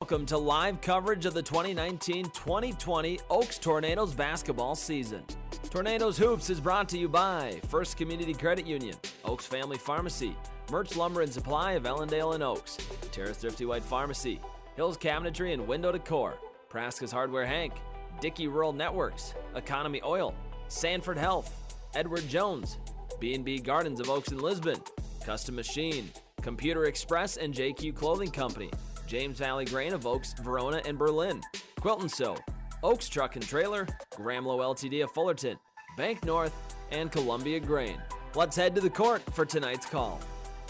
Welcome to live coverage of the 2019-2020 Oaks Tornadoes basketball season. Tornadoes Hoops is brought to you by First Community Credit Union, Oaks Family Pharmacy, Merch Lumber and Supply of Ellendale and Oaks, Terrace Thrifty White Pharmacy, Hills Cabinetry and Window Decor, Praska's Hardware Hank, Dickey Rural Networks, Economy Oil, Sanford Health, Edward Jones, B&B Gardens of Oaks and Lisbon, Custom Machine, Computer Express and JQ Clothing Company, James Valley Grain of Oaks, Verona and Berlin, Quilton Sew, Oaks Truck and Trailer, Gramlow Ltd. of Fullerton, Bank North, and Columbia Grain. Let's head to the court for tonight's call.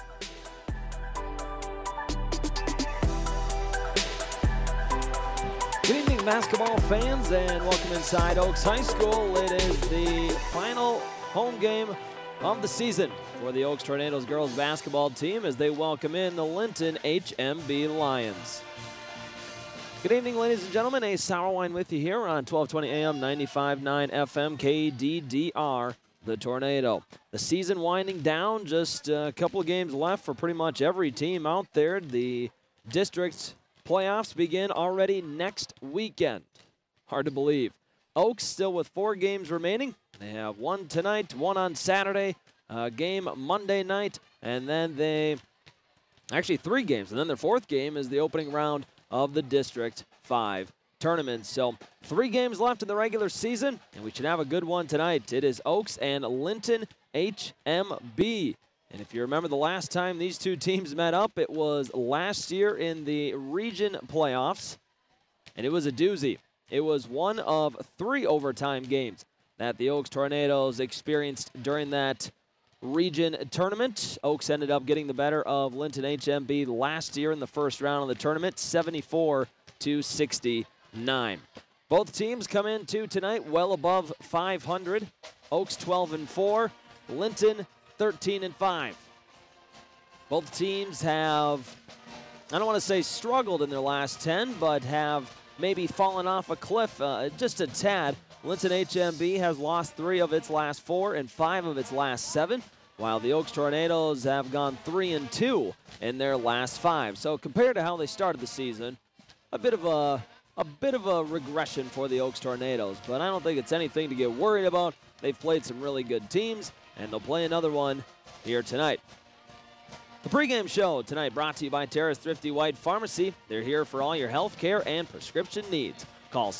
Good evening, basketball fans, and welcome inside Oaks High School. It is the final home game of the season for the Oaks Tornadoes girls basketball team as they welcome in the Linton HMB Lions. Good evening, ladies and gentlemen. Ace Sourwine with you here on 1220 AM, 95.9 FM, KDDR, the Tornado. The season winding down, just a couple of games left for pretty much every team out there. The district playoffs begin already next weekend. Hard to believe. Oaks still with 4 games remaining. They have one tonight, one on Saturday, a game Monday night, and then actually 3 games. And then their 4th game is the opening round of the District 5 tournament. So 3 games left in the regular season, and we should have a good one tonight. It is Oaks and Linton HMB. And if you remember the last time these two teams met up, it was last year in the region playoffs, and it was a doozy. It was one of 3 overtime games that the Oaks Tornadoes experienced during that region tournament. Oaks ended up getting the better of Linton HMB last year in the first round of the tournament, 74-69. Both teams come into tonight well above 500. Oaks 12-4, Linton 13-5. Both teams have, I don't want to say struggled in their last 10, but have maybe fallen off a cliff just a tad. Linton HMB has lost 3 of its last 4 and 5 of its last 7, while the Oaks Tornadoes have gone 3-2 in their last 5. So compared to how they started the season, a bit of a regression for the Oaks Tornadoes, but I don't think it's anything to get worried about. They've played some really good teams, and they'll play another one here tonight. The pregame show tonight brought to you by Terrace Thrifty White Pharmacy. They're here for all your health care and prescription needs. Call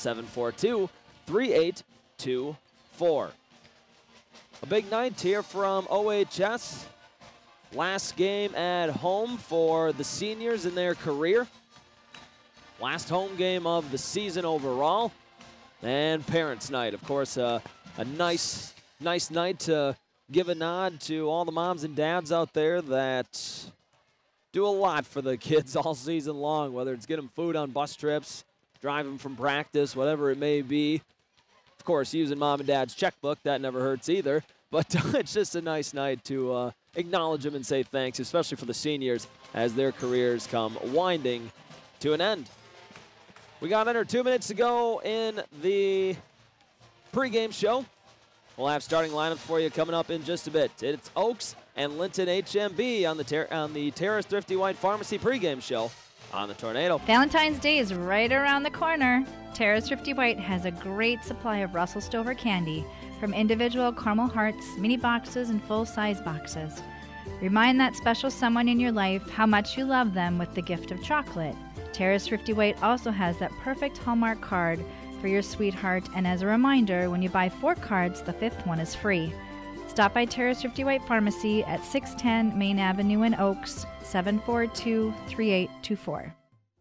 742-3824. A big night here from OHS. Last game at home for the seniors in their career. Last home game of the season overall. And Parents' Night, of course, a nice night to give a nod to all the moms and dads out there that do a lot for the kids all season long, whether it's get them food on bus trips, drive them from practice, whatever it may be. Of course, using mom and dad's checkbook, that never hurts either. But it's just a nice night to acknowledge them and say thanks, especially for the seniors as their careers come winding to an end. We got under 2 minutes to go in the pregame show. We'll have starting lineups for you coming up in just a bit. It's Oaks and Linton HMB on the Terrace Thrifty White Pharmacy pregame show on the Tornado. Valentine's Day is right around the corner. Terrace Thrifty White has a great supply of Russell Stover candy, from individual caramel hearts, mini boxes, and full-size boxes. Remind that special someone in your life how much you love them with the gift of chocolate. Terrace Thrifty White also has that perfect Hallmark card for your sweetheart, and as a reminder, when you buy 4 cards, the 5th one is free. Stop by Terrace Thrifty White Pharmacy at 610 Main Avenue in Oaks, 742-3824.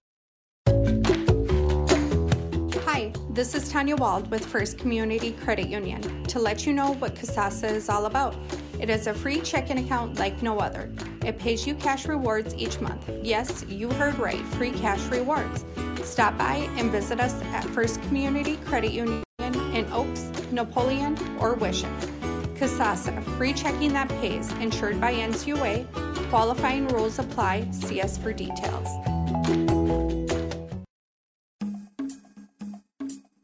Hi, this is Tanya Wald with First Community Credit Union to let you know what Kasasa is all about. It is a free checking account like no other. It pays you cash rewards each month. Yes, you heard right, free cash rewards. Stop by and visit us at First Community Credit Union in Oaks, Napoleon, or Wishing. Kasasa, free checking that pays, insured by NCUA. Qualifying rules apply. See us for details.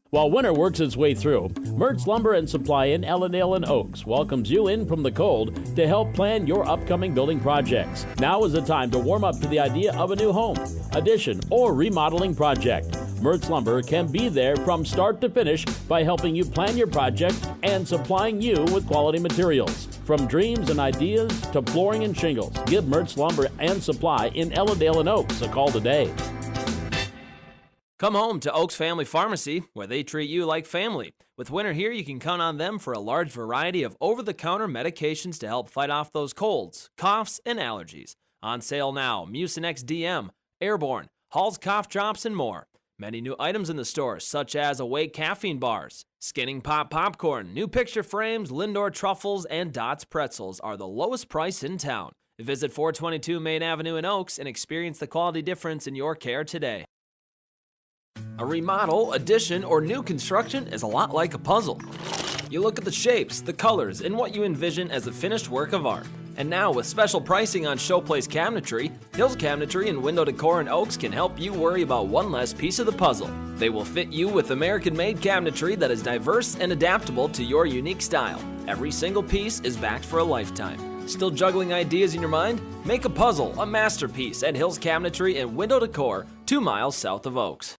While winter works its way through, Mertz Lumber and Supply in Ellendale and Oaks welcomes you in from the cold to help plan your upcoming building projects. Now is the time to warm up to the idea of a new home, addition, or remodeling project. Mertz Lumber can be there from start to finish by helping you plan your project and supplying you with quality materials. From dreams and ideas to flooring and shingles, give Mertz Lumber and Supply in Ellendale and Oaks a call today. Come home to Oaks Family Pharmacy, where they treat you like family. With winter here, you can count on them for a large variety of over-the-counter medications to help fight off those colds, coughs, and allergies. On sale now, Mucinex DM, Airborne, Hall's Cough Drops, and more. Many new items in the store, such as Awake caffeine bars, Skinning Pop popcorn, new picture frames, Lindor truffles, and Dots pretzels are the lowest price in town. Visit 422 Main Avenue in Oaks and experience the quality difference in your care today. A remodel, addition, or new construction is a lot like a puzzle. You look at the shapes, the colors, and what you envision as a finished work of art. And now, with special pricing on Showplace Cabinetry, Hills Cabinetry and Window Decor in Oaks can help you worry about one less piece of the puzzle. They will fit you with American-made cabinetry that is diverse and adaptable to your unique style. Every single piece is backed for a lifetime. Still juggling ideas in your mind? Make a puzzle a masterpiece at Hills Cabinetry and Window Decor, 2 miles south of Oaks.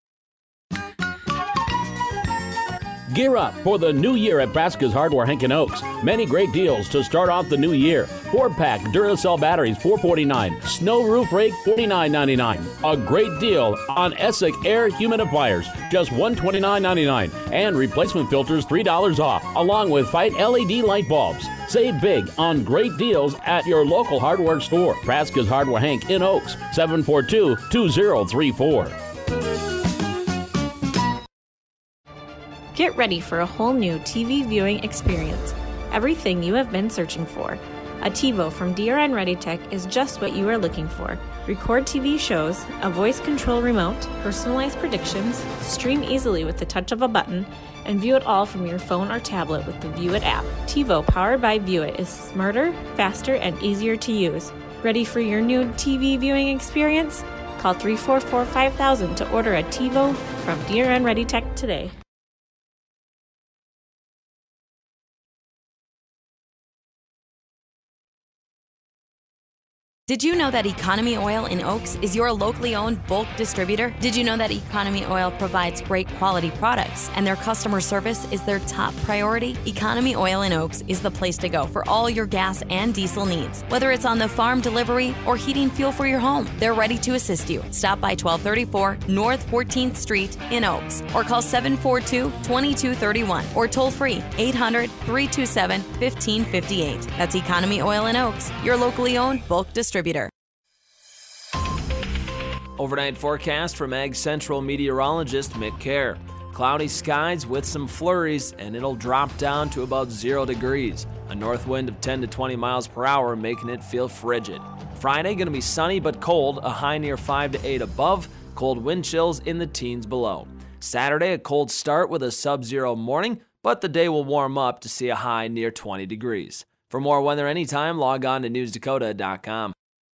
Gear up for the new year at Praska's Hardware Hank and Oaks. Many great deals to start off the new year. 4-pack Duracell batteries, $4.49. Snow roof rake, $49.99. A great deal on Essick air humidifiers, just $129.99. And replacement filters, $3 off, along with Fight LED light bulbs. Save big on great deals at your local hardware store. Praska's Hardware Hank in Oaks, 742-2034. Get ready for a whole new TV viewing experience. Everything you have been searching for. A TiVo from DRN ReadyTech is just what you are looking for. Record TV shows, a voice control remote, personalized predictions, stream easily with the touch of a button, and view it all from your phone or tablet with the View It app. TiVo powered by View It is smarter, faster, and easier to use. Ready for your new TV viewing experience? Call 344-5000 to order a TiVo from DRN ReadyTech today. Did you know that Economy Oil in Oaks is your locally owned bulk distributor? Did you know that Economy Oil provides great quality products and their customer service is their top priority? Economy Oil in Oaks is the place to go for all your gas and diesel needs. Whether it's on the farm delivery or heating fuel for your home, they're ready to assist you. Stop by 1234 North 14th Street in Oaks or call 742-2231 or toll free 800-327-1558. That's Economy Oil in Oaks, your locally owned bulk distributor. Overnight forecast from Ag Central meteorologist Mick Kerr. Cloudy skies with some flurries, and it'll drop down to about 0 degrees. A north wind of 10 to 20 miles per hour, making it feel frigid. Friday, going to be sunny but cold, a high near 5 to 8 above, cold wind chills in the teens below. Saturday, a cold start with a sub-zero morning, but the day will warm up to see a high near 20 degrees. For more weather anytime, log on to newsdakota.com.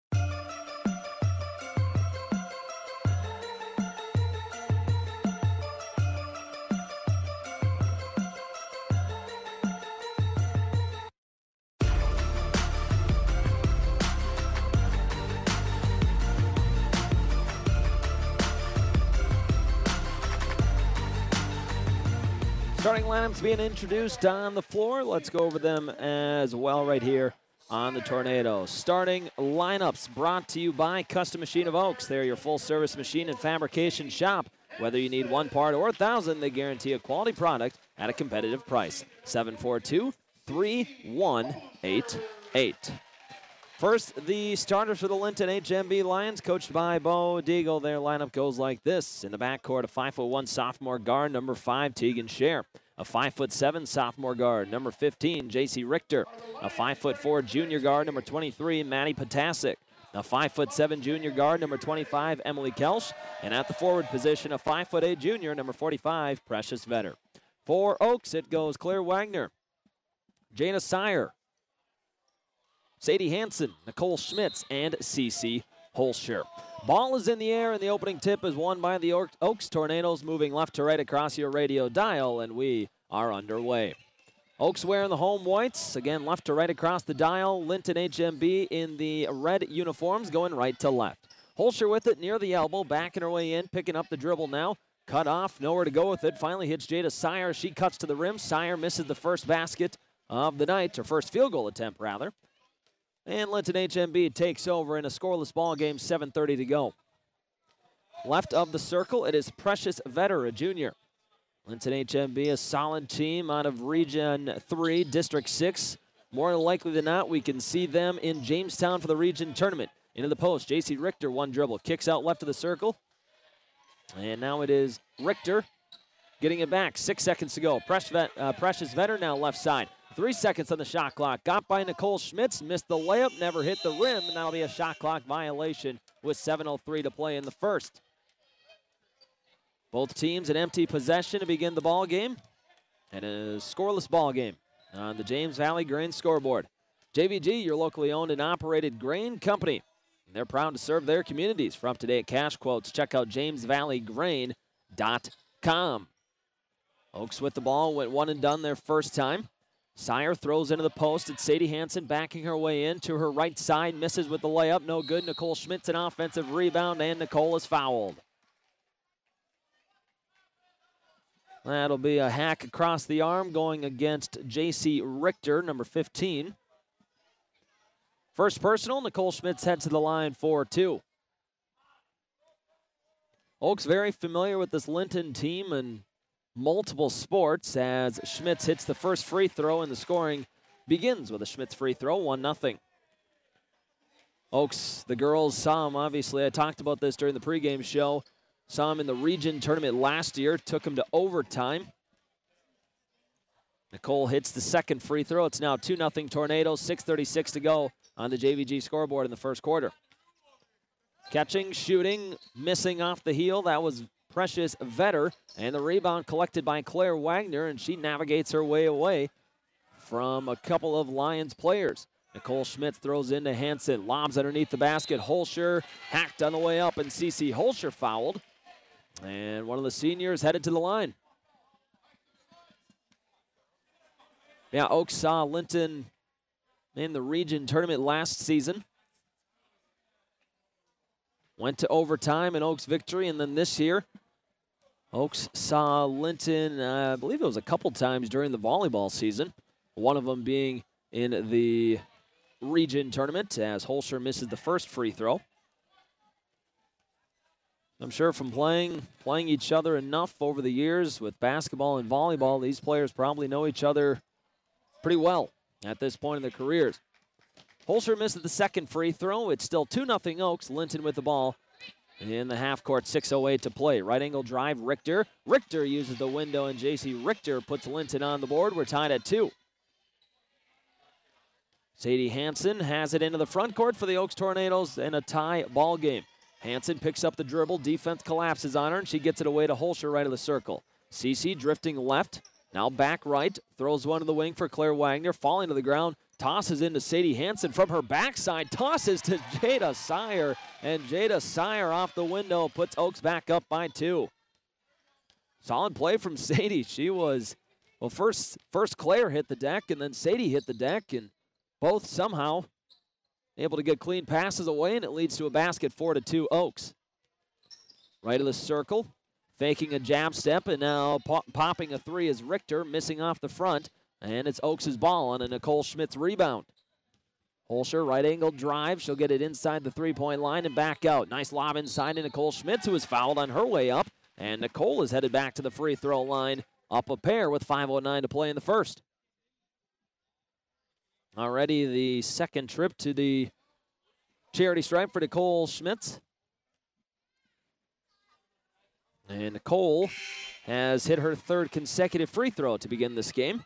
Starting lineups being introduced on the floor. Let's go over them as well right here on the Tornado. Starting lineups brought to you by Custom Machine of Oaks. They're your full-service machine and fabrication shop. Whether you need 1 part or 1,000, they guarantee a quality product at a competitive price. 742-3188. First, the starters for the Linton HMB Lions, coached by Bo Deagle. Their lineup goes like this. In the backcourt, a 5'1" sophomore guard, number 5, Tegan Scher. A 5'7" sophomore guard, number 15, J.C. Richter. A 5'4" junior guard, number 23, Maddie Potasic. A 5'7" junior guard, number 25, Emily Kelsch. And at the forward position, a 5'8" junior, number 45, Precious Vetter. For Oaks, it goes Claire Wagner, Jana Sire, Sadie Hansen, Nicole Schmitz, and Cece Holscher. Ball is in the air, and the opening tip is won by the Oaks Tornadoes, moving left to right across your radio dial, and we are underway. Oaks wearing the home whites, again left to right across the dial. Linton HMB in the red uniforms going right to left. Holscher with it near the elbow, backing her way in, picking up the dribble now. Cut off, nowhere to go with it. Finally hits Jada Sire. She cuts to the rim. Sire misses the first basket of the night, or first field goal attempt, rather. And Linton HMB takes over in a scoreless ball game, 7:30 to go. Left of the circle, it is Precious Vetter, a junior. Linton HMB, a solid team out of Region 3, District 6. More likely than not, we can see them in Jamestown for the region tournament. Into the post, J.C. Richter, one dribble. Kicks out left of the circle. And now it is Richter getting it back. 6 seconds to go. Precious Vetter now left side. 3 seconds on the shot clock. Got by Nicole Schmitz, missed the layup, never hit the rim, and that'll be a shot clock violation with 7:03 to play in the first. Both teams an empty possession to begin the ball game, and a scoreless ball game on the James Valley Grain scoreboard. JVG, your locally owned and operated grain company. And they're proud to serve their communities. For up-to-date cash quotes, check out jamesvalleygrain.com. Oaks with the ball, went one and done their first time. Sire throws into the post. It's Sadie Hansen backing her way in to her right side. Misses with the layup. No good. Nicole Schmitz an offensive rebound, and Nicole is fouled. That'll be a hack across the arm going against J.C. Richter, number 15. First personal, Nicole Schmitz heads to the line for 2. Oaks very familiar with this Linton team and multiple sports as Schmitz hits the first free throw, and the scoring begins with a Schmitz free throw, 1-0. Oaks, the girls saw him, obviously. I talked about this during the pregame show. Saw him in the region tournament last year, took him to overtime. Nicole hits the second free throw. It's now 2-0 Tornadoes, 6:36 to go on the JVG scoreboard in the first quarter. Catching, shooting, missing off the heel. That was Precious Vetter, and the rebound collected by Claire Wagner, and she navigates her way away from a couple of Lions players. Nicole Schmitz throws into Hansen, lobs underneath the basket. Holscher hacked on the way up, and CC Holscher fouled. And one of the seniors headed to the line. Yeah, Oaks saw Linton in the region tournament last season. Went to overtime in Oaks victory, and then this year, Oaks saw Linton, I believe it was a couple times during the volleyball season. One of them being in the region tournament as Holscher misses the first free throw. I'm sure from playing each other enough over the years with basketball and volleyball, these players probably know each other pretty well at this point in their careers. Holscher misses the second free throw. It's still 2-0 Oaks. Linton with the ball in the half court, 6:08 to play. Right angle drive, Richter. Richter uses the window, and J.C. Richter puts Linton on the board. We're tied at 2. Sadie Hansen has it into the front court for the Oaks Tornadoes in a tie ball game. Hansen picks up the dribble. Defense collapses on her, and she gets it away to Holscher right of the circle. CC drifting left. Now back right. Throws one to the wing for Claire Wagner. Falling to the ground. Tosses into Sadie Hansen from her backside. Tosses to Jada Sire. And Jada Sire off the window puts Oaks back up by 2. Solid play from Sadie. She was, well, first Claire hit the deck, and then Sadie hit the deck, and both somehow able to get clean passes away, and it leads to a basket, 4-2 Oaks. Right of the circle, faking a jab step, and now popping a 3 is Richter, missing off the front, and it's Oaks' ball on a Nicole Schmitz rebound. Holscher, right angle drive. She'll get it inside the three-point line and back out. Nice lob inside to Nicole Schmitz, who was fouled on her way up, and Nicole is headed back to the free throw line, up a pair with 5:09 to play in the first. Already the second trip to the charity stripe for Nicole Schmitz. And Nicole has hit her third consecutive free throw to begin this game.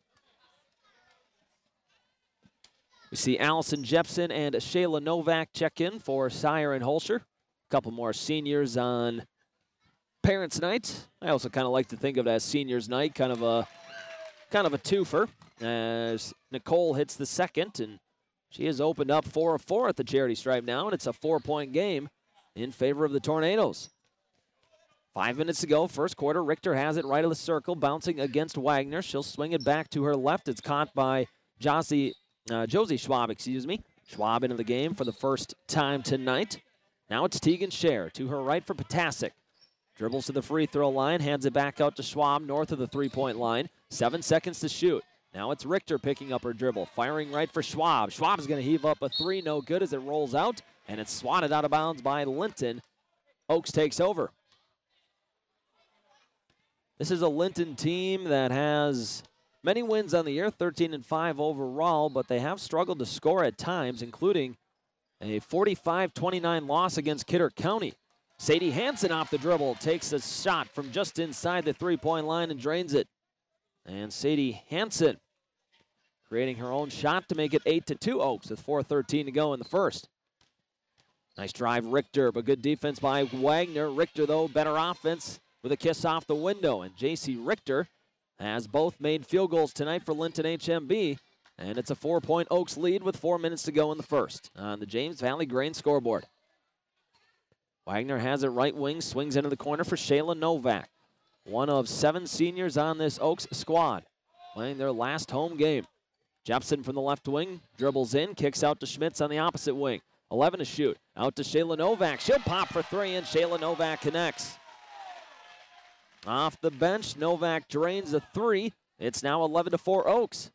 We see Allison Jepson and Shayla Novak check in for Sire and Holscher. A couple more seniors on Parents' Night. I also kind of like to think of it as Seniors' Night, kind of a twofer, as Nicole hits the second, and she has opened up 4 of 4 at the charity stripe now, and it's a 4-point game in favor of the Tornadoes. 5 minutes to go, first quarter. Richter has it right of the circle, bouncing against Wagner. She'll swing it back to her left. It's caught by Josie Schwab, Schwab into the game for the first time tonight. Now it's Tegan Scher to her right for Potasic. Dribbles to the free throw line, hands it back out to Schwab north of the three-point line. 7 seconds to shoot. Now it's Richter picking up her dribble, firing right for Schwab. Schwab's going to heave up a three, no good as it rolls out, and it's swatted out of bounds by Linton. Oaks takes over. This is a Linton team that has many wins on the year, 13-5 overall, but they have struggled to score at times, including a 45-29 loss against Kidder County. Sadie Hansen off the dribble takes a shot from just inside the three-point line and drains it. And Sadie Hansen creating her own shot to make it 8-2 Oaks with 4:13 to go in the first. Nice drive, Richter, but good defense by Wagner. Richter, though, better offense with a kiss off the window. And J.C. Richter has both made field goals tonight for Linton HMB. And it's a 4-point Oaks lead with 4 minutes to go in the first on the James Valley Grain scoreboard. Wagner has it right wing, swings into the corner for Shayla Novak. One of 7 seniors on this Oaks squad, playing their last home game. Jepson from the left wing, dribbles in, kicks out to Schmitz on the opposite wing. 11 to shoot, out to Shayla Novak. She'll pop for three, and Shayla Novak connects. Off the bench, Novak drains a three. It's now 11-4 Oaks.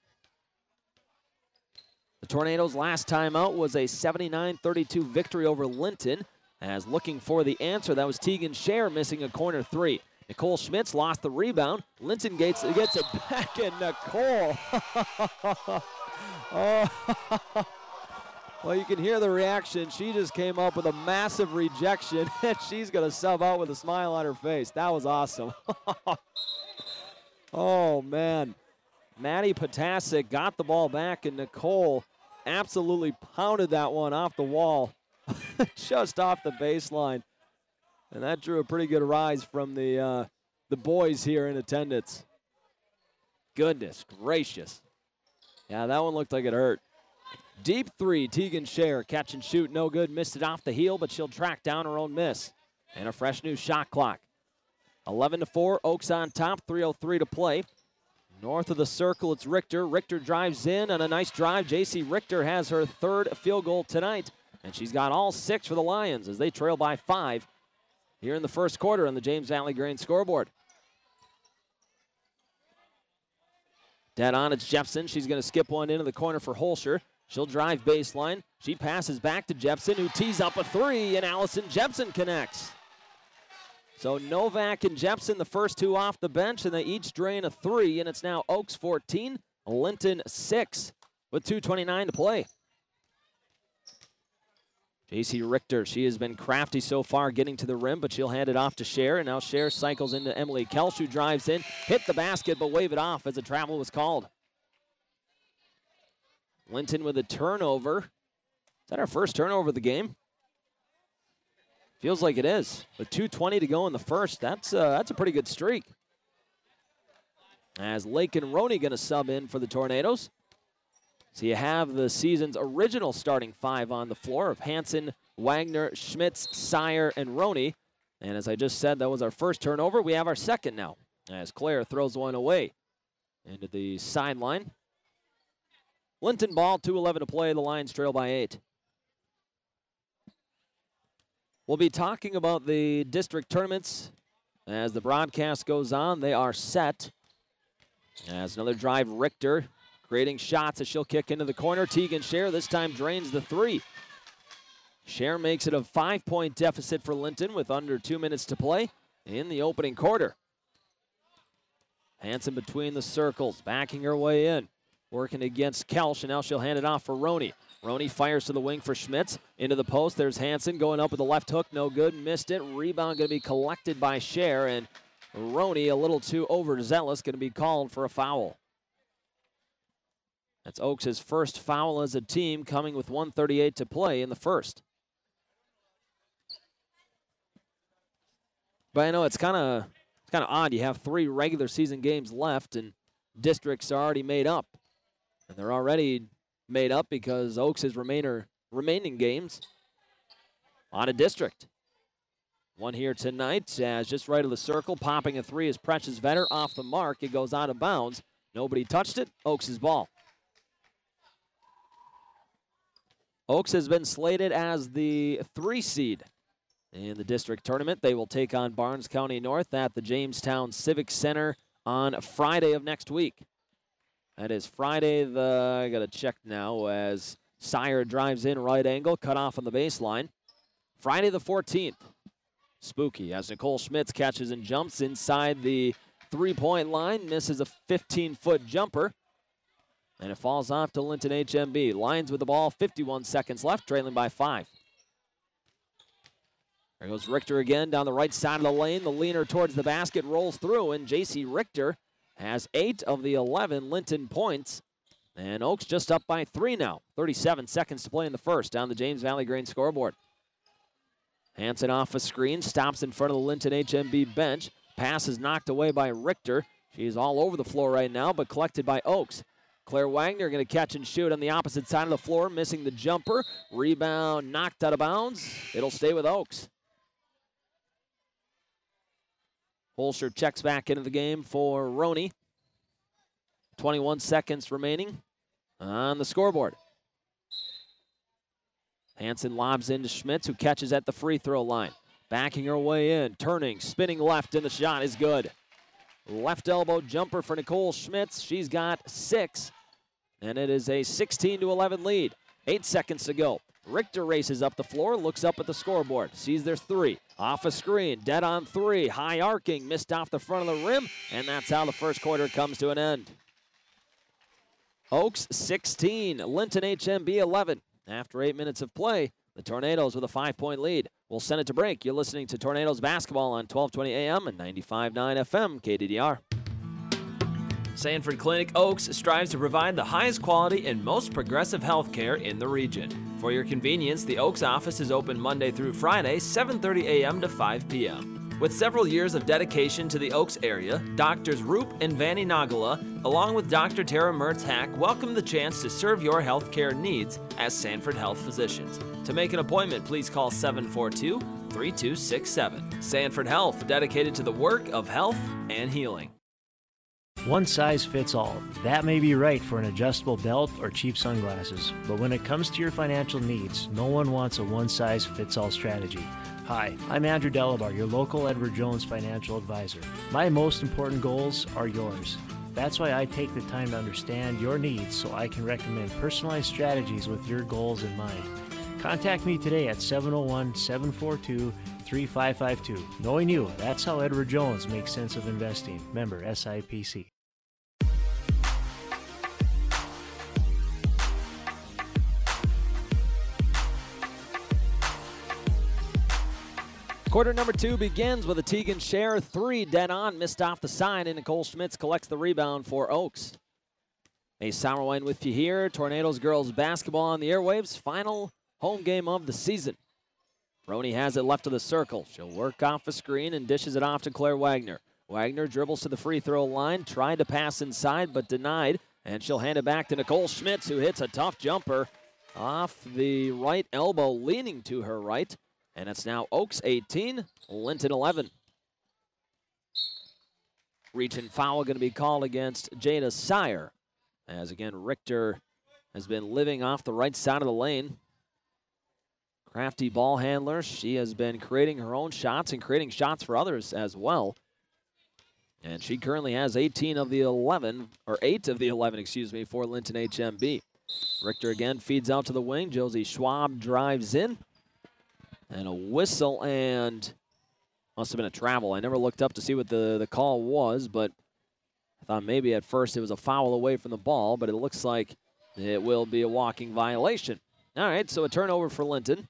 The Tornadoes' last time out was a 79-32 victory over Linton. As looking for the answer, that was Tegan Scher missing a corner three. Nicole Schmitz lost the rebound. Linton gets it back, and Nicole. Well, you can hear the reaction. She just came up with a massive rejection, and she's going to sub out with a smile on her face. That was awesome. Oh, man. Maddie Potasic got the ball back, and Nicole absolutely pounded that one off the wall, just off the baseline. And that drew a pretty good rise from the boys here in attendance. Goodness gracious. Yeah, that one looked like it hurt. Deep three, Tegan Scher, catch and shoot, no good. Missed it off the heel, but she'll track down her own miss. And a fresh new shot clock. 11-4, Oaks on top, 3:03 to play. North of the circle, it's Richter. Richter drives in on a nice drive. J.C. Richter has her third field goal tonight, and she's got all 6 for the Lions as they trail by 5 here in the first quarter on the James Valley Grain scoreboard. Dead on, it's Jepson. She's going to skip one into the corner for Holscher. She'll drive baseline. She passes back to Jepson, who tees up a three, and Allison Jepson connects. So Novak and Jepson, the first two off the bench, and they each drain a three, and it's now Oaks 14, Linton 6 with 2:29 to play. J.C. Richter, she has been crafty so far getting to the rim, but she'll hand it off to Scher, and now Scher cycles into Emily Kelsch, who drives in, hit the basket, but wave it off as a travel was called. Linton with a turnover. Is that our first turnover of the game? Feels like it is. With 2:20 to go in the first, that's a pretty good streak. As Lakin Roney going to sub in for the Tornadoes. So you have the season's original starting 5 on the floor of Hansen, Wagner, Schmitz, Sire, and Roney. And as I just said, that was our first turnover. We have our second now, as Claire throws one away into the sideline. Linton ball, 2:11 to play. The Lions trail by 8. We'll be talking about the district tournaments as the broadcast goes on. They are set. As another drive, Richter creating shots as she'll kick into the corner. Tegan Scher this time drains the three. Scher makes it a 5-point deficit for Linton with under 2 minutes to play in the opening quarter. Hansen between the circles, backing her way in. Working against Kelsch, and now she'll hand it off for Roney. Roney fires to the wing for Schmitz. Into the post, there's Hansen going up with the left hook, no good, missed it. Rebound going to be collected by Scher, and Roney a little too overzealous, going to be called for a foul. That's Oaks' first foul as a team, coming with 1:38 to play in the first. But I know it's kind of odd. You have 3 regular season games left, and districts are already made up. And they're already made up because Oaks' remaining games on a district. One here tonight, as just right of the circle, popping a three is Precious Vetter off the mark. It goes out of bounds. Nobody touched it. Oaks' ball. Oaks has been slated as the 3 seed in the district tournament. They will take on Barnes County North at the Jamestown Civic Center on Friday of next week. That is Friday I got to check now as Sire drives in right angle, cut off on the baseline. Friday the 14th. Spooky as Nicole Schmitz catches and jumps inside the 3-point line, misses a 15-foot jumper, and it falls off to Linton HMB. Lions with the ball, 51 seconds left, trailing by 5. There goes Richter again down the right side of the lane. The leaner towards the basket rolls through, and J.C. Richter has 8 of the 11 Linton points. And Oaks just up by 3 now. 37 seconds to play in the first down the James Valley Grain scoreboard. Hansen off a screen, stops in front of the Linton HMB bench. Pass is knocked away by Richter. She's all over the floor right now, but collected by Oaks. Claire Wagner going to catch and shoot on the opposite side of the floor, missing the jumper. Rebound knocked out of bounds. It'll stay with Oaks. Holscher checks back into the game for Roney. 21 seconds remaining on the scoreboard. Hansen lobs into Schmitz, who catches at the free throw line. Backing her way in, turning, spinning left, and the shot is good. Left elbow jumper for Nicole Schmitz. She's got 6, and it is a 16-11 lead. 8 seconds to go. Richter races up the floor, looks up at the scoreboard, sees there's 3. Off a screen, dead on 3, high arcing, missed off the front of the rim, and that's how the first quarter comes to an end. Oaks 16, Linton HMB 11. After 8 minutes of play, the Tornadoes with a 5-point lead. We'll send it to break. You're listening to Tornadoes basketball on 1220 AM and 95.9 FM KDDR. Sanford Clinic Oaks strives to provide the highest quality and most progressive health care in the region. For your convenience, the Oaks office is open Monday through Friday, 7:30 a.m. to 5 p.m. With several years of dedication to the Oaks area, Doctors Roop and Vanny Nagala, along with Dr. Tara Mertz-Hack, welcome the chance to serve your health care needs as Sanford Health physicians. To make an appointment, please call 742-3267. Sanford Health, dedicated to the work of health and healing. One size fits all. That may be right for an adjustable belt or cheap sunglasses, but when it comes to your financial needs, no one wants a one-size-fits-all strategy. Hi, I'm Andrew Delabar, your local Edward Jones financial advisor. My most important goals are yours. That's why I take the time to understand your needs so I can recommend personalized strategies with your goals in mind. Contact me today at 701-742-3552. Knowing you, that's how Edward Jones makes sense of investing. Member SIPC. Quarter number 2 begins with a Tegan Scher 3 dead on, missed off the side, and Nicole Schmitz collects the rebound for Oaks. A Sauerwein with you here. Tornadoes girls basketball on the airwaves. Final home game of the season. Roney has it left of the circle. She'll work off a screen and dishes it off to Claire Wagner. Wagner dribbles to the free throw line, tried to pass inside but denied, and she'll hand it back to Nicole Schmitz, who hits a tough jumper off the right elbow, leaning to her right. And it's now Oaks 18, Linton 11. Reach and foul going to be called against Jada Sire, as again Richter has been living off the right side of the lane. Crafty ball handler. She has been creating her own shots and creating shots for others as well. And she currently has 8 of the 11, excuse me, for Linton HMB. Richter again feeds out to the wing. Josie Schwab drives in. And a whistle, and must have been a travel. I never looked up to see what the call was, but I thought maybe at first it was a foul away from the ball, but it looks like it will be a walking violation. All right, so a turnover for Linton.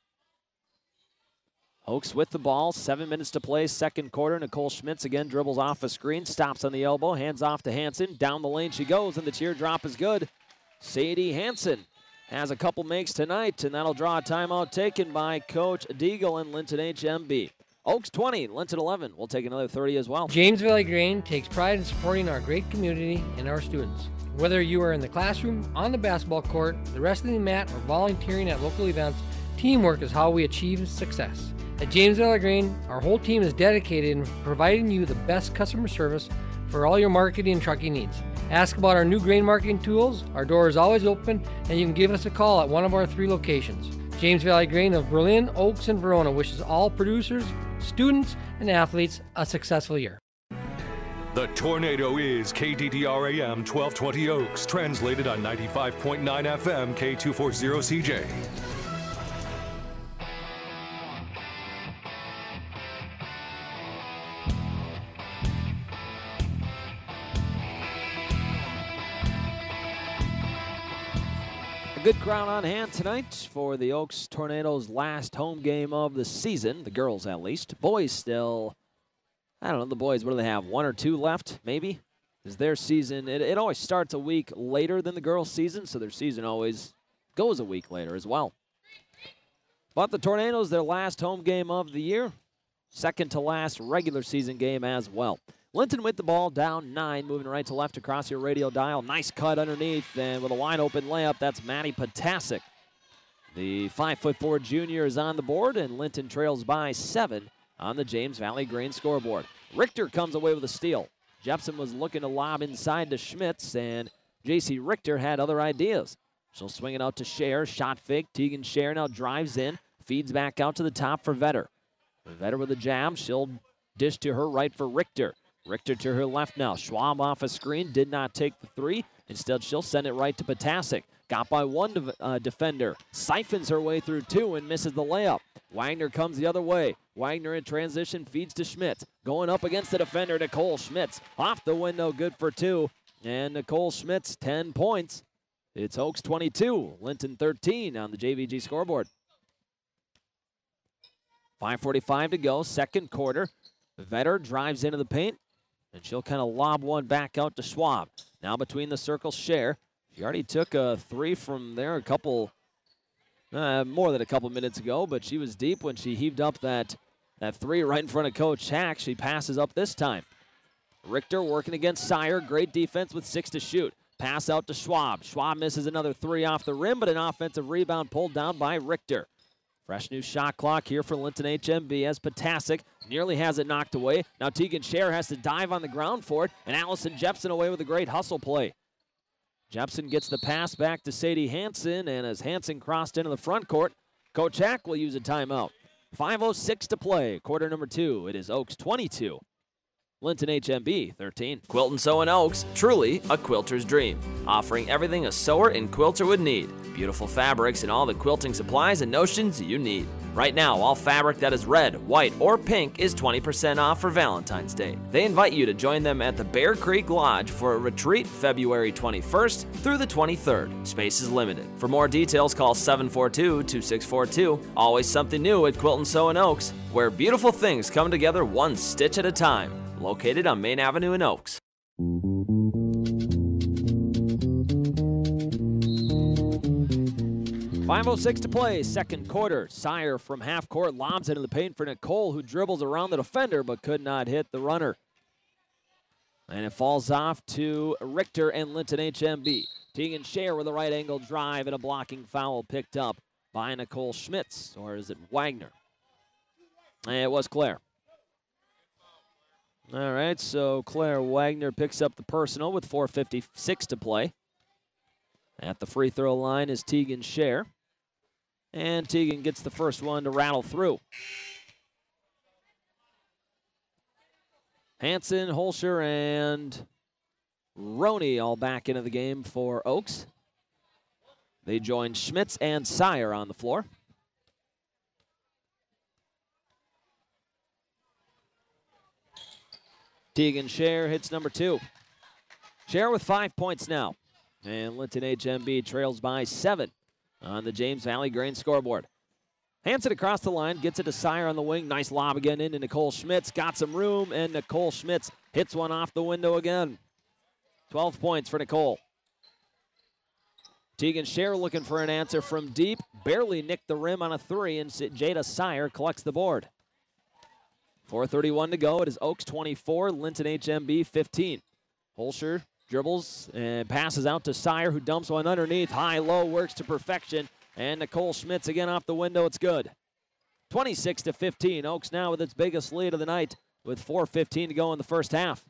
Oaks with the ball, 7 minutes to play, second quarter. Nicole Schmitz again dribbles off a screen, stops on the elbow, hands off to Hansen. Down the lane she goes, and the teardrop is good. Sadie Hansen has a couple makes tonight, and that'll draw a timeout taken by Coach Deagle and Linton HMB. Oaks 20, Linton 11. We'll take another 30 as well. James Valley Grain takes pride in supporting our great community and our students. Whether you are in the classroom, on the basketball court, the wrestling mat, or volunteering at local events, teamwork is how we achieve success. At James Valley Grain, our whole team is dedicated in providing you the best customer service for all your marketing and trucking needs. Ask about our new grain marketing tools. Our door is always open, and you can give us a call at one of our 3 locations. James Valley Grain of Berlin, Oaks, and Verona wishes all producers, students, and athletes a successful year. The Tornado is KDDR AM 1220 Oaks, translated on 95.9 FM K240CJ. A good crowd on hand tonight for the Oaks Tornadoes' last home game of the season, the girls at least. Boys still, I don't know, the boys, what do they have, 1 or 2 left, maybe? Is their season, it always starts a week later than the girls' season, so their season always goes a week later as well. But the Tornadoes, their last home game of the year, second to last regular season game as well. Linton with the ball, down 9, moving right to left across your radio dial. Nice cut underneath, and with a wide-open layup, that's Maddie Potasic. The 5'4" junior is on the board, and Linton trails by 7 on the James Valley Grain scoreboard. Richter comes away with a steal. Jepson was looking to lob inside to Schmitz, and J.C. Richter had other ideas. She'll swing it out to Scher, shot fake. Tegan Scher now drives in, feeds back out to the top for Vetter. Vetter with a jab, she'll dish to her right for Richter. Richter to her left now. Schwab off a screen, did not take the 3. Instead, she'll send it right to Potasic. Got by 1 defender. Siphons her way through 2 and misses the layup. Wagner comes the other way. Wagner in transition, feeds to Schmitz. Going up against the defender, Nicole Schmitz. Off the window, good for 2. And Nicole Schmitz, 10 points. It's Oaks 22, Linton 13 on the JVG scoreboard. 5:45 to go, second quarter. Vetter drives into the paint, and she'll kind of lob one back out to Schwab. Now between the circles, Scher. She already took a 3 from there a couple, more than a couple minutes ago, but she was deep when she heaved up that 3 right in front of Coach Hack. She passes up this time. Richter working against Sire. Great defense with 6 to shoot. Pass out to Schwab. Schwab misses another 3 off the rim, but an offensive rebound pulled down by Richter. Fresh new shot clock here for Linton HMB as Potasic nearly has it knocked away. Now Tegan Scher has to dive on the ground for it, and Allison Jepson away with a great hustle play. Jepson gets the pass back to Sadie Hansen, and as Hansen crossed into the front court, Coach Hack will use a timeout. 5:06 to play, quarter number 2. It is Oaks 22. Linton HMB 13. Quilt and Sew in Oaks, truly a quilter's dream. Offering everything a sewer and quilter would need. Beautiful fabrics and all the quilting supplies and notions you need. Right now, all fabric that is red, white, or pink is 20% off for Valentine's Day. They invite you to join them at the Bear Creek Lodge for a retreat February 21st through the 23rd. Space is limited. For more details, call 742-2642. Always something new at Quilt and Sew in Oaks, where beautiful things come together one stitch at a time. Located on Main Avenue in Oaks. 5:06 to play, second quarter. Sire from half court lobs into the paint for Nicole, who dribbles around the defender but could not hit the runner. And it falls off to Richter and Linton HMB. Tegan Scher with a right angle drive and a blocking foul picked up by Nicole Schmitz, or is it Wagner? And it was Claire. All right, so Claire Wagner picks up the personal with 4:56 to play. At the free throw line is Tegan Scher. And Tegan gets the first one to rattle through. Hansen, Holscher, and Roney all back into the game for Oaks. They join Schmitz and Sire on the floor. Tegan Scher hits number 2. Scher with 5 points now. And Linton HMB trails by 7 on the James Valley Grain scoreboard. Hansen across the line, gets it to Sire on the wing. Nice lob again into Nicole Schmitz. Got some room, and Nicole Schmitz hits one off the window again. 12 points for Nicole. Tegan Scher looking for an answer from deep. Barely nicked the rim on a 3, and Jada Sire collects the board. 4:31 to go. It is Oaks 24, Linton HMB 15. Holscher dribbles and passes out to Sire, who dumps one underneath. High-low works to perfection. And Nicole Schmitz again off the window. It's good. 26-15. Oaks now with its biggest lead of the night with 4:15 to go in the first half.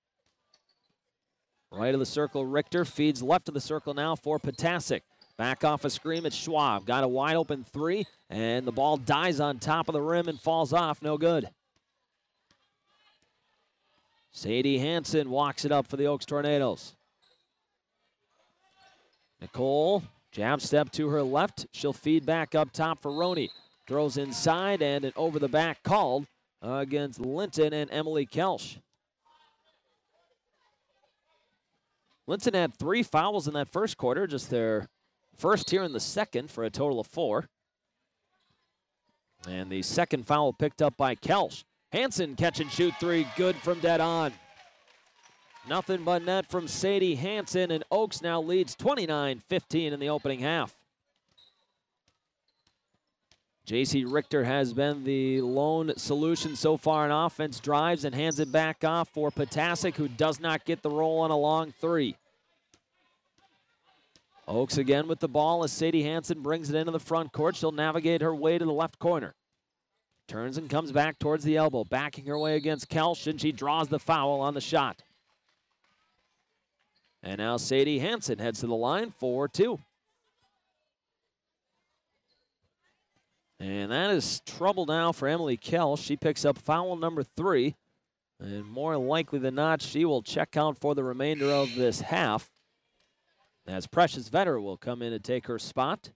Right of the circle, Richter feeds left of the circle now for Potasic. Back off a screen, it's Schwab. Got a wide open three, and the ball dies on top of the rim and falls off. No good. Sadie Hansen walks it up for the Oaks Tornadoes. Nicole, jab step to her left. She'll feed back up top for Roney. Throws inside and an over the back called against Linton and Emily Kelsch. Linton had 3 fouls in that first quarter, just their first here in the second for a total of 4. And the second foul picked up by Kelsch. Hansen catch and shoot 3, good from dead on. Nothing but net from Sadie Hansen, and Oaks now leads 29-15 in the opening half. J.C. Richter has been the lone solution so far in offense, drives and hands it back off for Potasic, who does not get the roll on a long 3. Oaks again with the ball as Sadie Hansen brings it into the front court. She'll navigate her way to the left corner. Turns and comes back towards the elbow, backing her way against Kelsch, and she draws the foul on the shot. And now Sadie Hansen heads to the line for 2. And that is trouble now for Emily Kelsch. She picks up foul number 3. And more likely than not, she will check out for the remainder of this half, as Precious Vetter will come in and take her spot.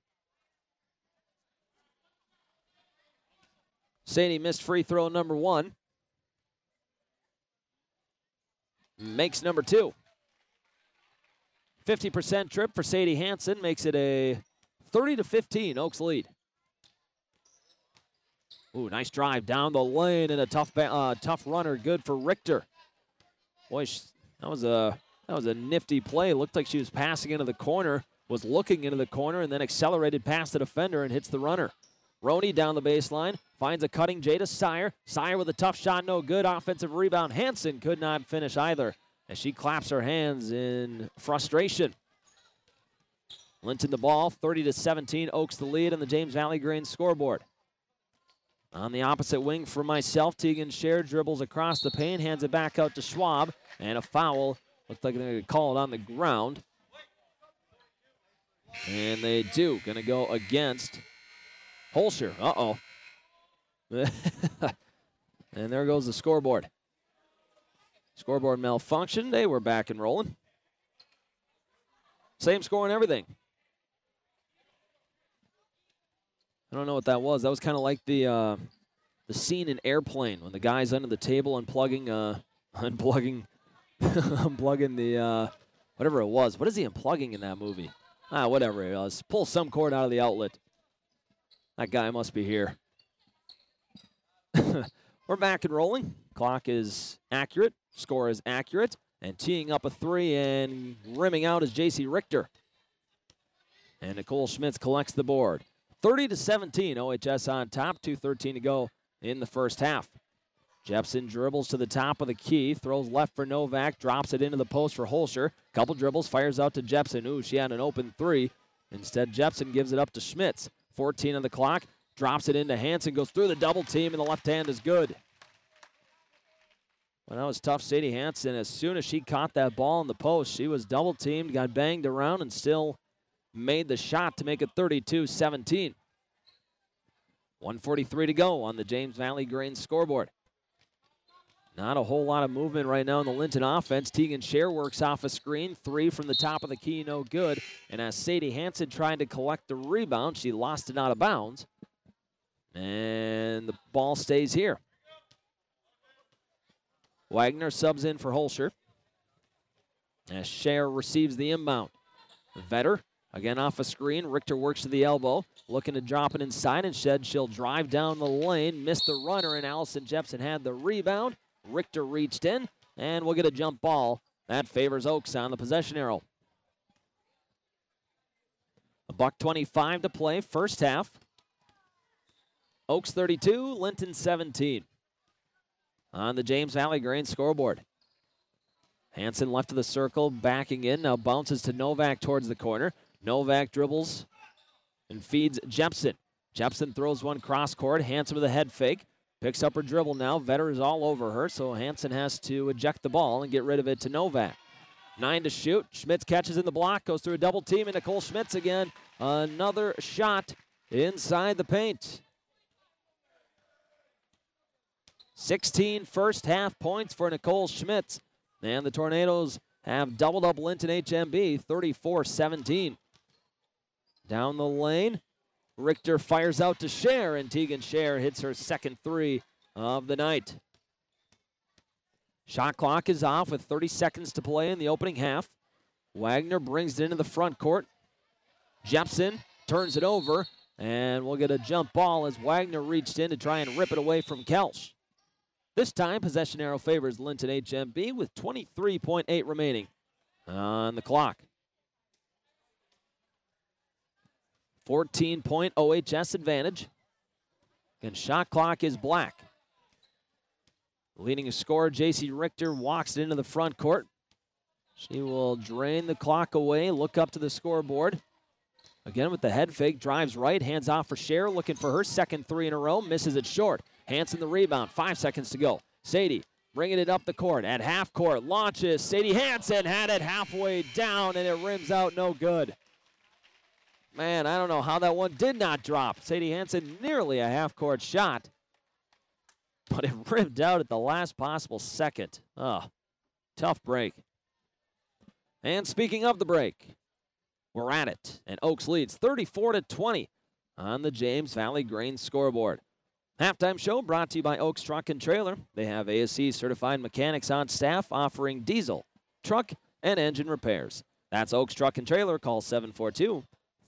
Sadie missed free throw number 1. Makes number 2. 50% trip for Sadie Hansen makes it a 30-15 Oaks lead. Ooh, nice drive down the lane and a tough runner, good for Richter. Boy, that was a nifty play. Looked like she was passing into the corner, was looking into the corner, and then accelerated past the defender and hits the runner. Roney down the baseline, finds a cutting Jada Sire. Sire with a tough shot, no good. Offensive rebound. Hansen could not finish either as she claps her hands in frustration. Linton the ball, 30-17. Oaks the lead on the James Valley Green scoreboard. On the opposite wing for myself, Tegan Scher dribbles across the paint, hands it back out to Schwab, and a foul. Looked like they're going to call it on the ground. And they do. Going to go against Holscher. Uh-oh. And there goes the scoreboard. Scoreboard malfunction. They were back and rolling. Same score and everything. I don't know what that was. That was kind of like the scene in Airplane when the guy's under the table unplugging unplugging the whatever it was. What is he unplugging in that movie? Whatever it was. Pull some cord out of the outlet. That guy must be here. We're back and rolling. Clock is accurate. Score is accurate. And teeing up a 3 and rimming out is J.C. Richter. And Nicole Schmitz collects the board. 30-17, OHS on top, 2:13 to go in the first half. Jepson dribbles to the top of the key, throws left for Novak, drops it into the post for Holscher. Couple dribbles, fires out to Jepson. Ooh, she had an open 3. Instead, Jepson gives it up to Schmitz. 14 on the clock, drops it into Hansen, goes through the double team, and the left hand is good. Well, that was tough. Sadie Hansen, as soon as she caught that ball in the post, she was double teamed, got banged around, and still made the shot to make it 32-17. 1:43 to go on the James Valley Green scoreboard. Not a whole lot of movement right now in the Linton offense. Tegan Scher works off a screen. 3 from the top of the key, no good. And as Sadie Hansen tried to collect the rebound, she lost it out of bounds. And the ball stays here. Wagner subs in for Holscher as Scher receives the inbound. Vetter again off a screen. Richter works to the elbow, looking to drop it inside. Instead, she'll drive down the lane, miss the runner, and Allison Jepson had the rebound. Richter reached in, and we'll get a jump ball. That favors Oaks on the possession arrow. $1:25 to play, first half. Oaks 32, Linton 17. On the James Valley Green scoreboard. Hansen left of the circle, backing in, now bounces to Novak towards the corner. Novak dribbles and feeds Jepson. Jepson throws one cross court. Hansen with a head fake. Picks up her dribble now. Vetter is all over her, so Hansen has to eject the ball and get rid of it to Novak. 9 to shoot. Schmitz catches in the block, goes through a double team, and Nicole Schmitz again. Another shot inside the paint. 16 first half points for Nicole Schmitz. And the Tornadoes have doubled up Linton HMB, 34-17. Down the lane, Richter fires out to Scher, and Tegan Scher hits her second three of the night. Shot clock is off with 30 seconds to play in the opening half. Wagner brings it into the front court. Jepson turns it over, and we'll get a jump ball as Wagner reached in to try and rip it away from Kelsch. This time, possession arrow favors Linton HMB with 23.8 remaining on the clock. 14-point OHS advantage. And shot clock is black. Leading scorer, J.C. Richter, walks it into the front court. She will drain the clock away, look up to the scoreboard. Again with the head fake, drives right, hands off for Scher, looking for her second three in a row, misses it short. Hansen the rebound, 5 seconds to go. Sadie bringing it up the court at half court, launches. Sadie Hansen had it halfway down, and it rims out no good. Man, I don't know how that one did not drop. Sadie Hansen nearly a half-court shot, but it rimmed out at the last possible second. Oh, tough break. And speaking of the break, we're at it, and Oaks leads 34-20 on the James Valley Grain scoreboard. Halftime show brought to you by Oaks Truck and Trailer. They have ASE certified mechanics on staff offering diesel, truck, and engine repairs. That's Oaks Truck and Trailer. Call 742-3342.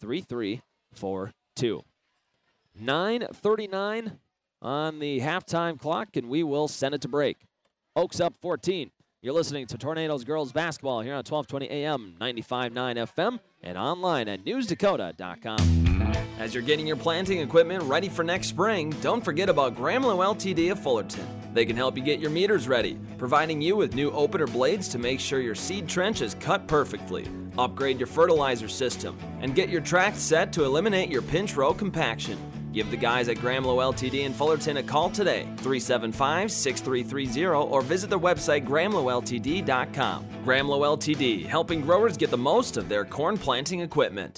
9:39 on the halftime clock, and we will send it to break. Oaks up 14. You're listening to Tornadoes Girls Basketball here on 1220 AM, 95.9 FM, and online at newsdakota.com. As you're getting your planting equipment ready for next spring, don't forget about Gramlow Ltd. of Fullerton. They can help you get your meters ready, providing you with new opener blades to make sure your seed trench is cut perfectly. Upgrade your fertilizer system, and get your track set to eliminate your pinch row compaction. Give the guys at Gramlow Ltd. in Fullerton a call today, 375-6330, or visit their website, gramlowltd.com. Gramlow Ltd., helping growers get the most of their corn planting equipment.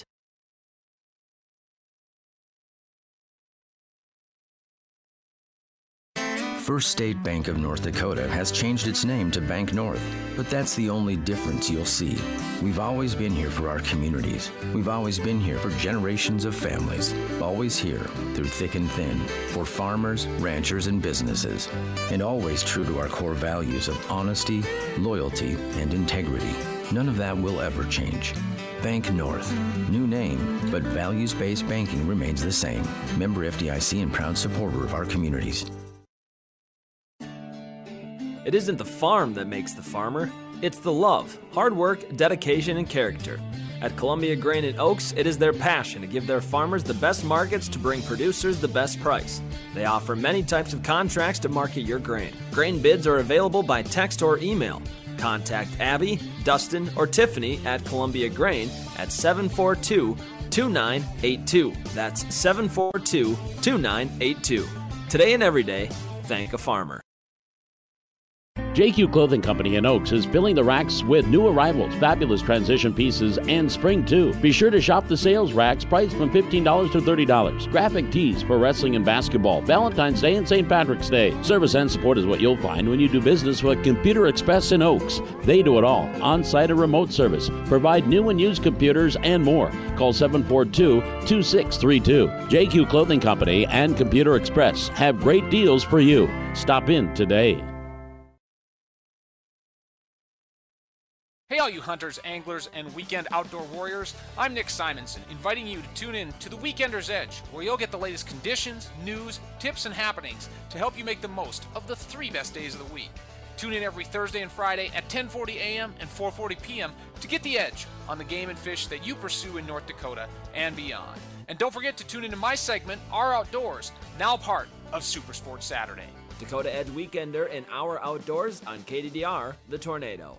First State Bank of North Dakota has changed its name to Bank North, but that's the only difference you'll see. We've always been here for our communities. We've always been here for generations of families. Always here through thick and thin for farmers, ranchers, and businesses. And always true to our core values of honesty, loyalty, and integrity. None of that will ever change. Bank North. New name, but values-based banking remains the same. Member FDIC and proud supporter of our communities. It isn't the farm that makes the farmer, it's the love, hard work, dedication, and character. At Columbia Grain and Oaks, it is their passion to give their farmers the best markets to bring producers the best price. They offer many types of contracts to market your grain. Grain bids are available by text or email. Contact Abby, Dustin, or Tiffany at Columbia Grain at 742-2982. That's 742-2982. Today and every day, thank a farmer. JQ Clothing Company in Oaks is filling the racks with new arrivals, fabulous transition pieces, and spring too. Be sure to shop the sales racks priced from $15 to $30. Graphic tees for wrestling and basketball, Valentine's Day and St. Patrick's Day. Service and support is what you'll find when you do business with Computer Express in Oaks. They do it all. On-site or remote service. Provide new and used computers and more. Call 742-2632. JQ Clothing Company and Computer Express have great deals for you. Stop in today. Hey all you hunters, anglers, and weekend outdoor warriors, I'm Nick Simonson, inviting you to tune in to The Weekender's Edge, where you'll get the latest conditions, news, tips, and happenings to help you make the most of the 3 best days of the week. Tune in every Thursday and Friday at 10:40 a.m. and 4:40 p.m. to get the edge on the game and fish that you pursue in North Dakota and beyond. And don't forget to tune into my segment, Our Outdoors, now part of Super Sports Saturday. Dakota Edge Weekender and Our Outdoors on KDDR, The Tornado.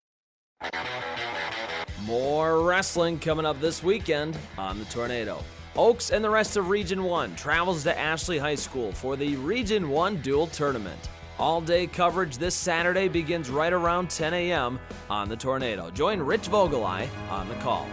More wrestling coming up this weekend on The Tornado. Oaks and the rest of Region 1 travels to Ashley High School for the Region 1 Dual Tournament. All-day coverage this Saturday begins right around 10 a.m. on the Tornado. Join Rich Vogelai on the call.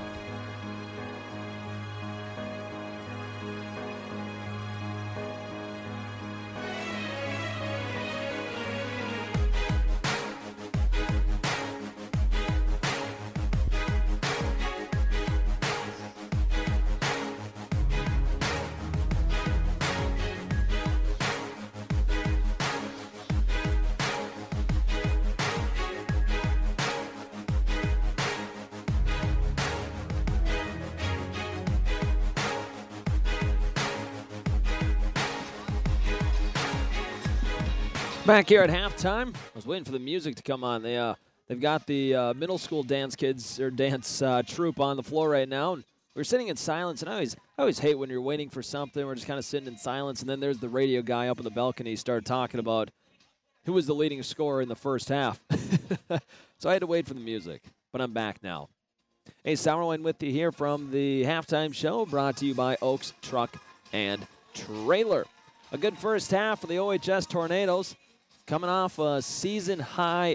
Back here at halftime, I was waiting for the music to come on. They've got the middle school dance kids or dance troupe on the floor right now. And we're sitting in silence, and I always hate when you're waiting for something. We're just kind of sitting in silence, and then there's the radio guy up in the balcony start talking about who was the leading scorer in the first half. So I had to wait for the music, but I'm back now. Hey, Sauerwein with you here from the halftime show, brought to you by Oaks Truck and Trailer. A good first half for the OHS Tornadoes. Coming off a season-high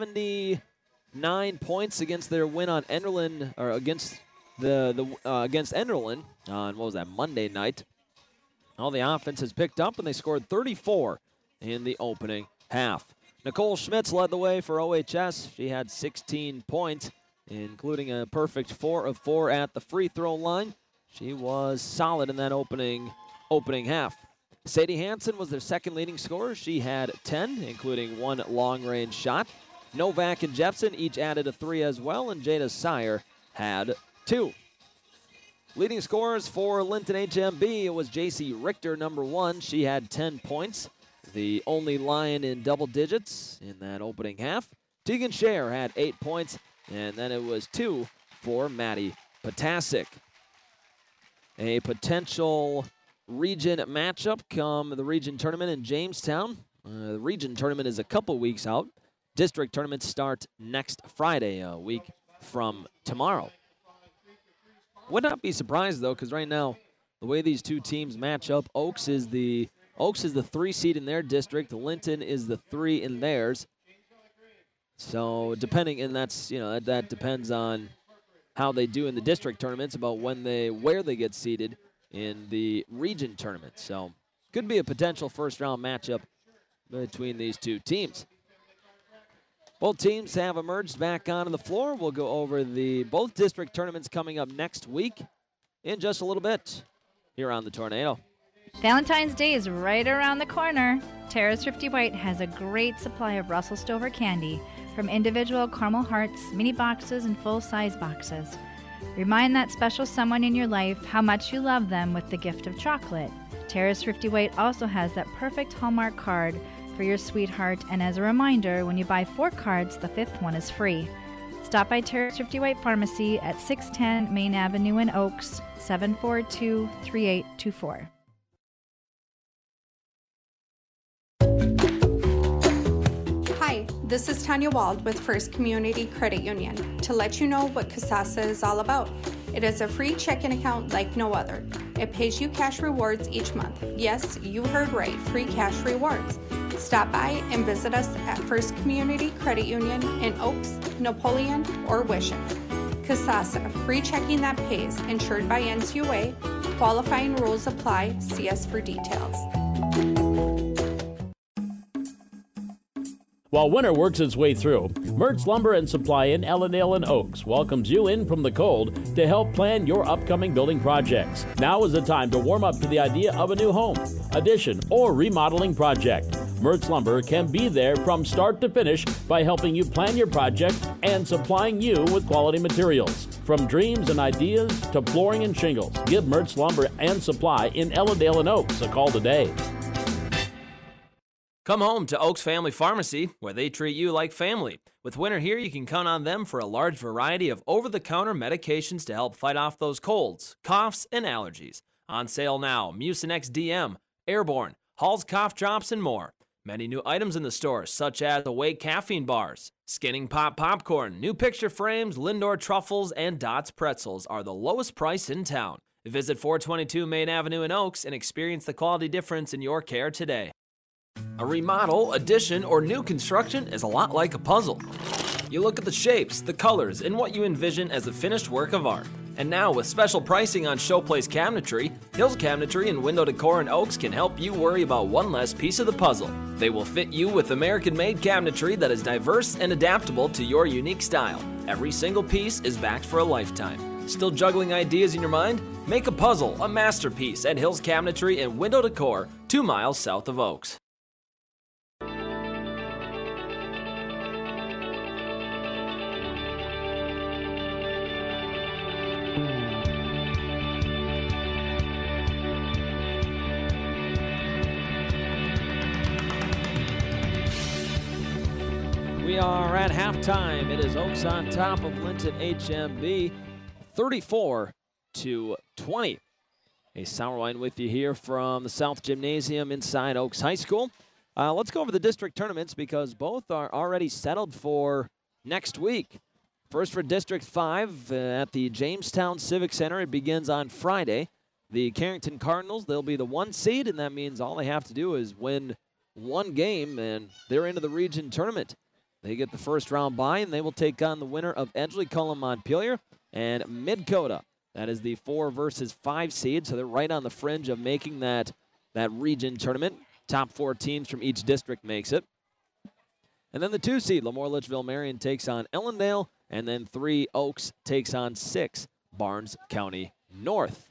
79 points against their win on Enderlin, or against against Enderlin on, what was that, Monday night. All the offense has picked up, and they scored 34 in the opening half. Nicole Schmitz led the way for OHS. She had 16 points, including a perfect 4 of 4 at the free throw line. She was solid in that opening half. Sadie Hansen was their second leading scorer. She had 10, including 1 long-range shot. Novak and Jepson each added a 3 as well, and Jada Sire had 2. Leading scorers for Linton HMB, it was J.C. Richter, number 1. She had 10 points, the only Lion in double digits in that opening half. Tegan Scher had 8 points, and then it was 2 for Maddie Potasic. A potential region matchup come the region tournament in Jamestown. The region tournament is a couple weeks out. District tournaments start next Friday, a week from tomorrow. Would not be surprised, though, because right now, the way these two teams match up, Oaks is the 3 seed in their district. Linton is the 3 in theirs. So depending, and that's, that depends on how they do in the district tournaments about where they get seeded in the region tournament. So could be a potential first-round matchup between these two teams. Both teams have emerged back onto the floor. We'll go over both district tournaments coming up next week in just a little bit here on the Tornado. Valentine's Day is right around the corner. Tara's Thrifty White has a great supply of Russell Stover candy from individual caramel hearts, mini boxes, and full-size boxes. Remind that special someone in your life how much you love them with the gift of chocolate. Tara's Thrifty White also has that perfect Hallmark card for your sweetheart, and as a reminder, when you buy 4 cards, the 5th one is free. Stop by Tara's Thrifty White Pharmacy at 610 Main Avenue in Oaks, 742-3824. Hi, this is Tanya Wald with First Community Credit Union to let you know what Kasasa is all about. It is a free checking account like no other. It pays you cash rewards each month. Yes, you heard right, free cash rewards. Stop by and visit us at First Community Credit Union in Oaks, Napoleon, or Wishick. Kasasa, free checking that pays, insured by NCUA. Qualifying rules apply. See us for details. While winter works its way through, Mertz Lumber and Supply in Ellendale and Oaks welcomes you in from the cold to help plan your upcoming building projects. Now is the time to warm up to the idea of a new home, addition, or remodeling project. Mertz Lumber can be there from start to finish by helping you plan your project and supplying you with quality materials. From dreams and ideas to flooring and shingles, give Mertz Lumber and Supply in Ellendale and Oaks a call today. Come home to Oaks Family Pharmacy, where they treat you like family. With winter here, you can count on them for a large variety of over-the-counter medications to help fight off those colds, coughs, and allergies. On sale now, Mucinex DM, Airborne, Hall's Cough Drops, and more. Many new items in the store, such as Awake Caffeine Bars, Skinning Pop Popcorn, new picture frames, Lindor Truffles, and Dots Pretzels are the lowest price in town. Visit 422 Main Avenue in Oaks and experience the quality difference in your care today. A remodel, addition, or new construction is a lot like a puzzle. You look at the shapes, the colors, and what you envision as a finished work of art. And now, with special pricing on Showplace Cabinetry, Hills Cabinetry and Window Decor in Oaks can help you worry about one less piece of the puzzle. They will fit you with American-made cabinetry that is diverse and adaptable to your unique style. Every single piece is backed for a lifetime. Still juggling ideas in your mind? Make a puzzle a masterpiece at Hills Cabinetry and Window Decor, 2 miles south of Oaks. We are at halftime. It is Oaks on top of Linton HMB, 34-20. A Sauerwein with you here from the South Gymnasium inside Oaks High School. Let's go over the district tournaments because both are already settled for next week. First for District 5 at the Jamestown Civic Center. It begins on Friday. The Carrington Cardinals, they'll be the 1 seed, and that means all they have to do is win 1 game, and they're into the region tournament. They get the first round bye, and they will take on the winner of Edgeley-Cullen Montpelier and Mid-Coda. That is the 4 versus 5 seed, so they're right on the fringe of making that region tournament. Top 4 teams from each district makes it. And then the 2 seed, Lemoore-Litchfield Marion takes on Ellendale, and then 3 Oaks takes on 6 Barnes County North.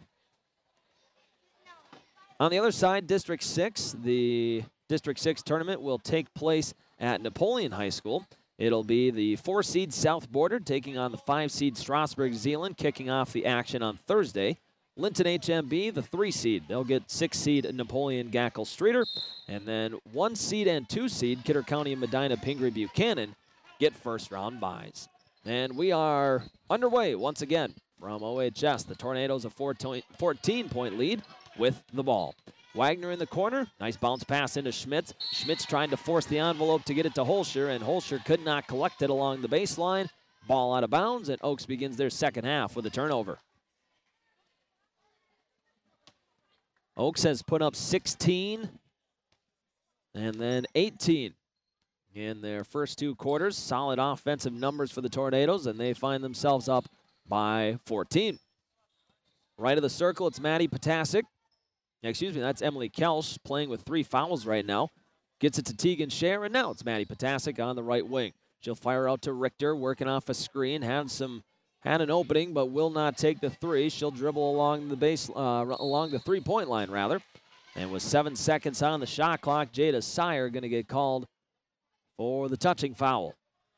On the other side, District 6, the District 6 tournament will take place at Napoleon High School. It'll be the 4 seed South Border taking on the 5 seed Strasburg Zeeland, kicking off the action on Thursday. Linton HMB, the 3 seed. They'll get 6 seed Napoleon Gackle Streeter. And then 1 seed and 2 seed Kidder County and Medina Pingree Buchanan get first round byes. And we are underway once again from OHS. The Tornadoes a 14-point lead with the ball. Wagner in the corner. Nice bounce pass into Schmitz. Schmitz trying to force the envelope to get it to Holscher, and Holscher could not collect it along the baseline. Ball out of bounds, and Oaks begins their second half with a turnover. Oaks has put up 16 and then 18 in their first 2 quarters. Solid offensive numbers for the Tornadoes, and they find themselves up by 14. Right of the circle, it's Maddie Potasic. Excuse me, that's Emily Kelsch playing with 3 fouls right now. Gets it to Tegan Scher, and now it's Maddie Potasic on the right wing. She'll fire out to Richter, working off a screen. Had an opening, but will not take the 3. She'll dribble along the along the 3-point line, rather. And with 7 seconds on the shot clock, Jada Sire going to get called for the touching foul.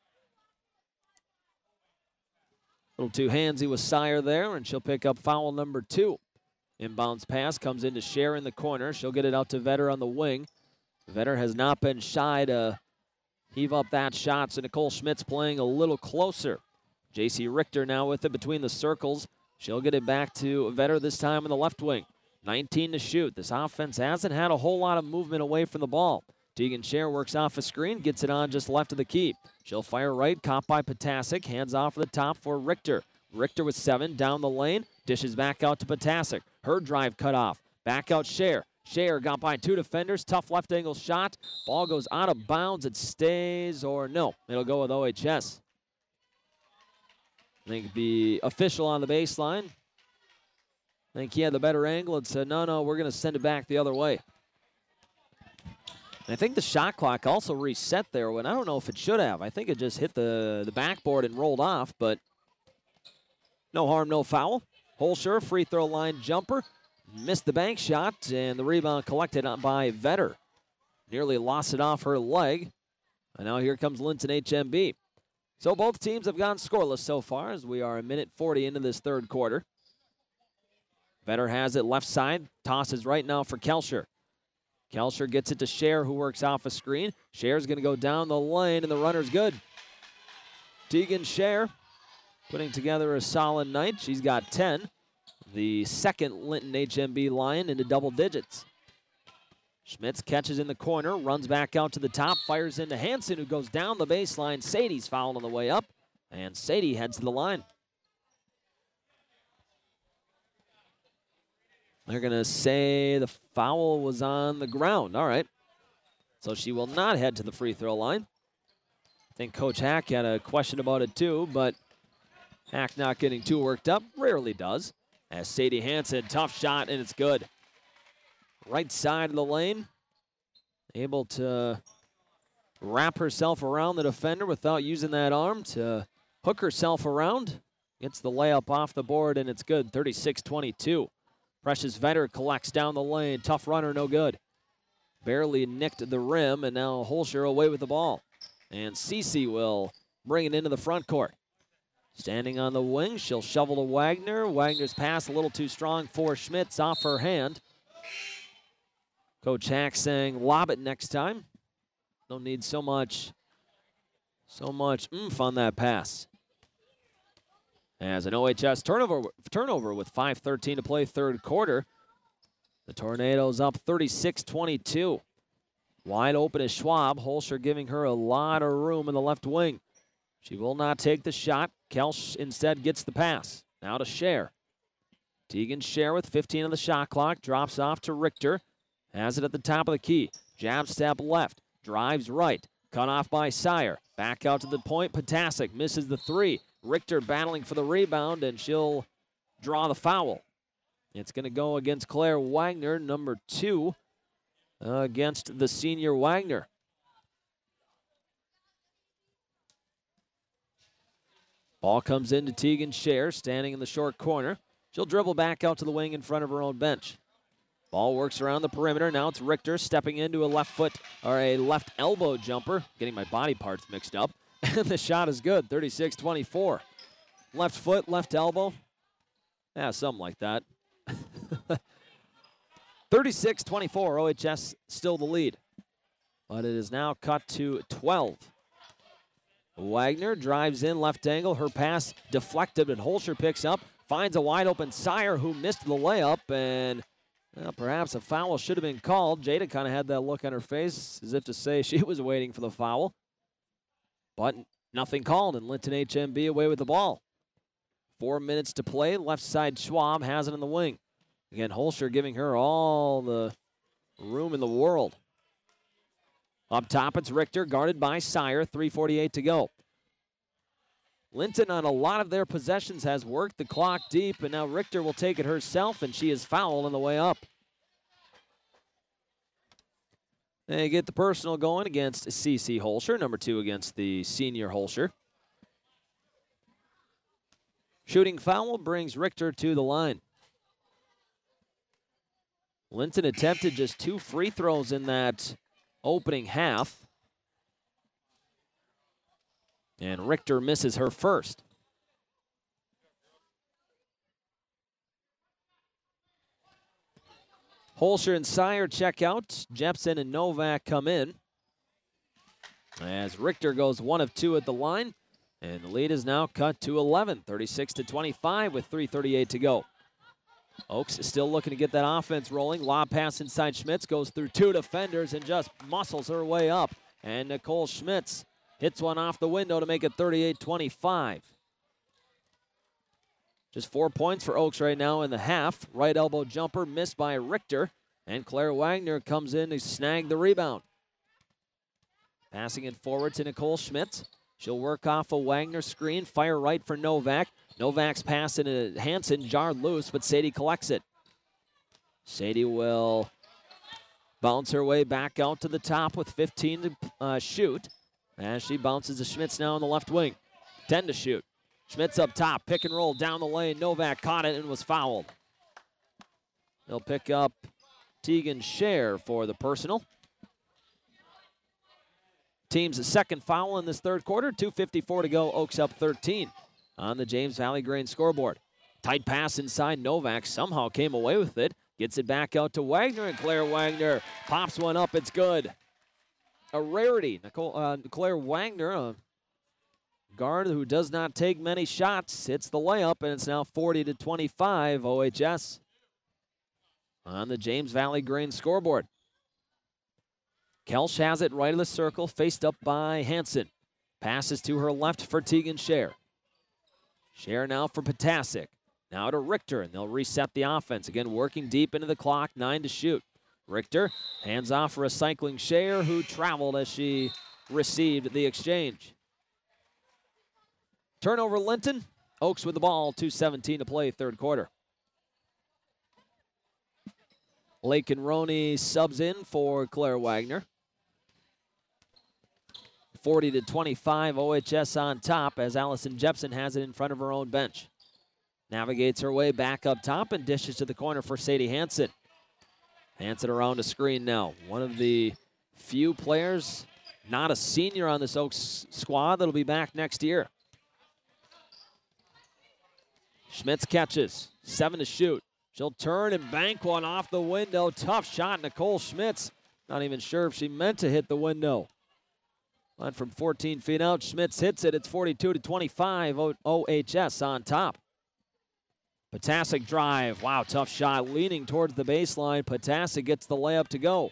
A little too handsy with Sire there, and she'll pick up foul number 2. Inbounds pass comes into Scher in the corner. She'll get it out to Vetter on the wing. Vetter has not been shy to heave up that shot, so Nicole Schmitz playing a little closer. J.C. Richter now with it between the circles. She'll get it back to Vetter this time on the left wing. 19 to shoot. This offense hasn't had a whole lot of movement away from the ball. Tegan Scher works off a screen, gets it on just left of the key. She'll fire right, caught by Potasic. Hands off the top for Richter. Richter with 7 down the lane. Dishes back out to Potasic. Her drive cut off. Back out Scher. Scher got by 2 defenders. Tough left angle shot. Ball goes out of bounds. It stays, or no. It'll go with OHS. I think the official on the baseline, I think he had the better angle and said, no, we're going to send it back the other way. And I think the shot clock also reset there when I don't know if it should have. I think it just hit the backboard and rolled off, but no harm, no foul. Holscher, free throw line jumper. Missed the bank shot, and the rebound collected by Vetter. Nearly lost it off her leg. And now here comes Linton HMB. So both teams have gone scoreless so far as we are a minute 40 into this third quarter. Vetter has it left side. Tosses right now for Kelcher. Kelcher gets it to Scher, who works off a screen. Scher's going to go down the lane, and the runner's good. Tegan Scher putting together a solid night. She's got 10. The second Linton HMB line into double digits. Schmitz catches in the corner, runs back out to the top, fires into Hansen, who goes down the baseline. Sadie's fouled on the way up, and Sadie heads to the line. They're going to say the foul was on the ground. All right. So she will not head to the free throw line. I think Coach Hack had a question about it too, but Hack not getting too worked up. Rarely does. As Sadie Hansen, tough shot, and it's good. Right side of the lane. Able to wrap herself around the defender without using that arm to hook herself around. Gets the layup off the board, and it's good. 36-22. Precious Vetter collects down the lane. Tough runner, no good. Barely nicked the rim, and now Holscher away with the ball. And Cece will bring it into the front court. Standing on the wing, she'll shovel to Wagner. Wagner's pass a little too strong for Schmitz, off her hand. Coach Hack saying, lob it next time. Don't need so much oomph on that pass. As an OHS turnover with 5:13 to play third quarter. The Tornadoes up 36-22. Wide open is Schwab. Holscher giving her a lot of room in the left wing. She will not take the shot. Kelsch instead gets the pass. Now to Scher. Tegan Scher with 15 on the shot clock. Drops off to Richter. Has it at the top of the key. Jab step left. Drives right. Cut off by Sire. Back out to the point. Potasic misses the three. Richter battling for the rebound, and she'll draw the foul. It's going to go against Claire Wagner, number 2, against the senior Wagner. Ball comes into Tegan Scher, standing in the short corner. She'll dribble back out to the wing in front of her own bench. Ball works around the perimeter. Now it's Richter stepping into a left elbow jumper. Getting my body parts mixed up. And the shot is good, 36-24. Left foot, left elbow. Yeah, something like that. 36-24, OHS still the lead. But it is now cut to 12. Wagner drives in left angle. Her pass deflected, but Holscher picks up. Finds a wide open Sire who missed the layup, and perhaps a foul should have been called. Jada kind of had that look on her face as if to say she was waiting for the foul. But nothing called, and Linton HMB away with the ball. 4 minutes to play. Left side Schwab has it in the wing. Again, Holscher giving her all the room in the world. Up top, it's Richter, guarded by Sire. 3:48 to go. Linton on a lot of their possessions has worked the clock deep, and now Richter will take it herself, and she is fouled on the way up. They get the personal going against Cece Holscher, number 2 against the senior Holscher. Shooting foul brings Richter to the line. Linton attempted just 2 free throws in that opening half. And Richter misses her first. Holscher and Sire check out. Jepsen and Novak come in. As Richter goes 1 of 2 at the line. And the lead is now cut to 11, 36-25 with 3:38 to go. Oaks is still looking to get that offense rolling. Lob pass inside Schmitz, goes through 2 defenders and just muscles her way up. And Nicole Schmitz hits one off the window to make it 38-25. Just 4 points for Oaks right now in the half. Right elbow jumper missed by Richter. And Claire Wagner comes in to snag the rebound. Passing it forward to Nicole Schmitz. She'll work off a Wagner screen, fire right for Novak. Novak's pass into Hansen, jarred loose, but Sadie collects it. Sadie will bounce her way back out to the top with 15 to shoot. As she bounces to Schmitz now on the left wing. 10 to shoot. Schmitz up top, pick and roll down the lane. Novak caught it and was fouled. They'll pick up Tegan Scher for the personal. Team's second foul in this third quarter. 2:54 to go. Oaks up 13 on the James Valley Grain scoreboard. Tight pass inside. Novak somehow came away with it. Gets it back out to Wagner, and Claire Wagner pops one up. It's good. A rarity. Claire Wagner, a guard who does not take many shots, hits the layup, and it's now 40-25 OHS on the James Valley Grain scoreboard. Kelsch has it right of the circle, faced up by Hansen. Passes to her left for Tegan Scher. Scher now for Potasic. Now to Richter, and they'll reset the offense. Again, working deep into the clock, 9 to shoot. Richter hands off for a cycling Scheer, who traveled as she received the exchange. Turnover Linton. Oaks with the ball, 2:17 to play, third quarter. Lakin Roney subs in for Claire Wagner. 40-25, OHS on top as Allison Jepson has it in front of her own bench. Navigates her way back up top and dishes to the corner for Sadie Hansen. Hansen around a screen now. One of the few players, not a senior on this Oaks squad, that'll be back next year. Schmitz catches, 7 to shoot. She'll turn and bank one off the window. Tough shot, Nicole Schmitz. Not even sure if she meant to hit the window. Went from 14 feet out. Schmitz hits it. It's 42-25. OHS on top. Potasic drive. Wow, tough shot. Leaning towards the baseline. Potasic gets the layup to go.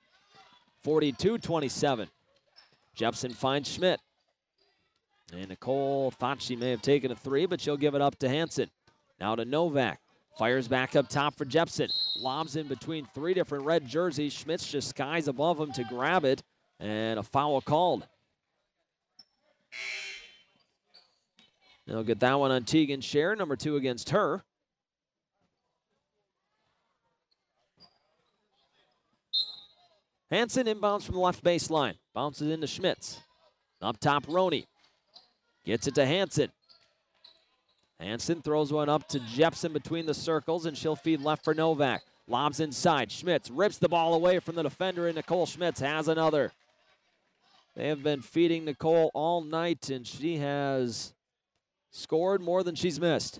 42-27. Jepson finds Schmidt. And Nicole thought she may have taken a three, but she'll give it up to Hansen. Now to Novak. Fires back up top for Jepson. Lobs in between 3 different red jerseys. Schmitz just skies above him to grab it. And a foul called. They'll get that one on Tegan Scheer, number 2 against her. Hansen inbounds from the left baseline. Bounces into Schmitz. Up top, Roney. Gets it to Hansen. Hansen throws one up to Jepson between the circles, and she'll feed left for Novak. Lobs inside. Schmitz rips the ball away from the defender, and Nicole Schmitz has another. They have been feeding Nicole all night, and she has scored more than she's missed.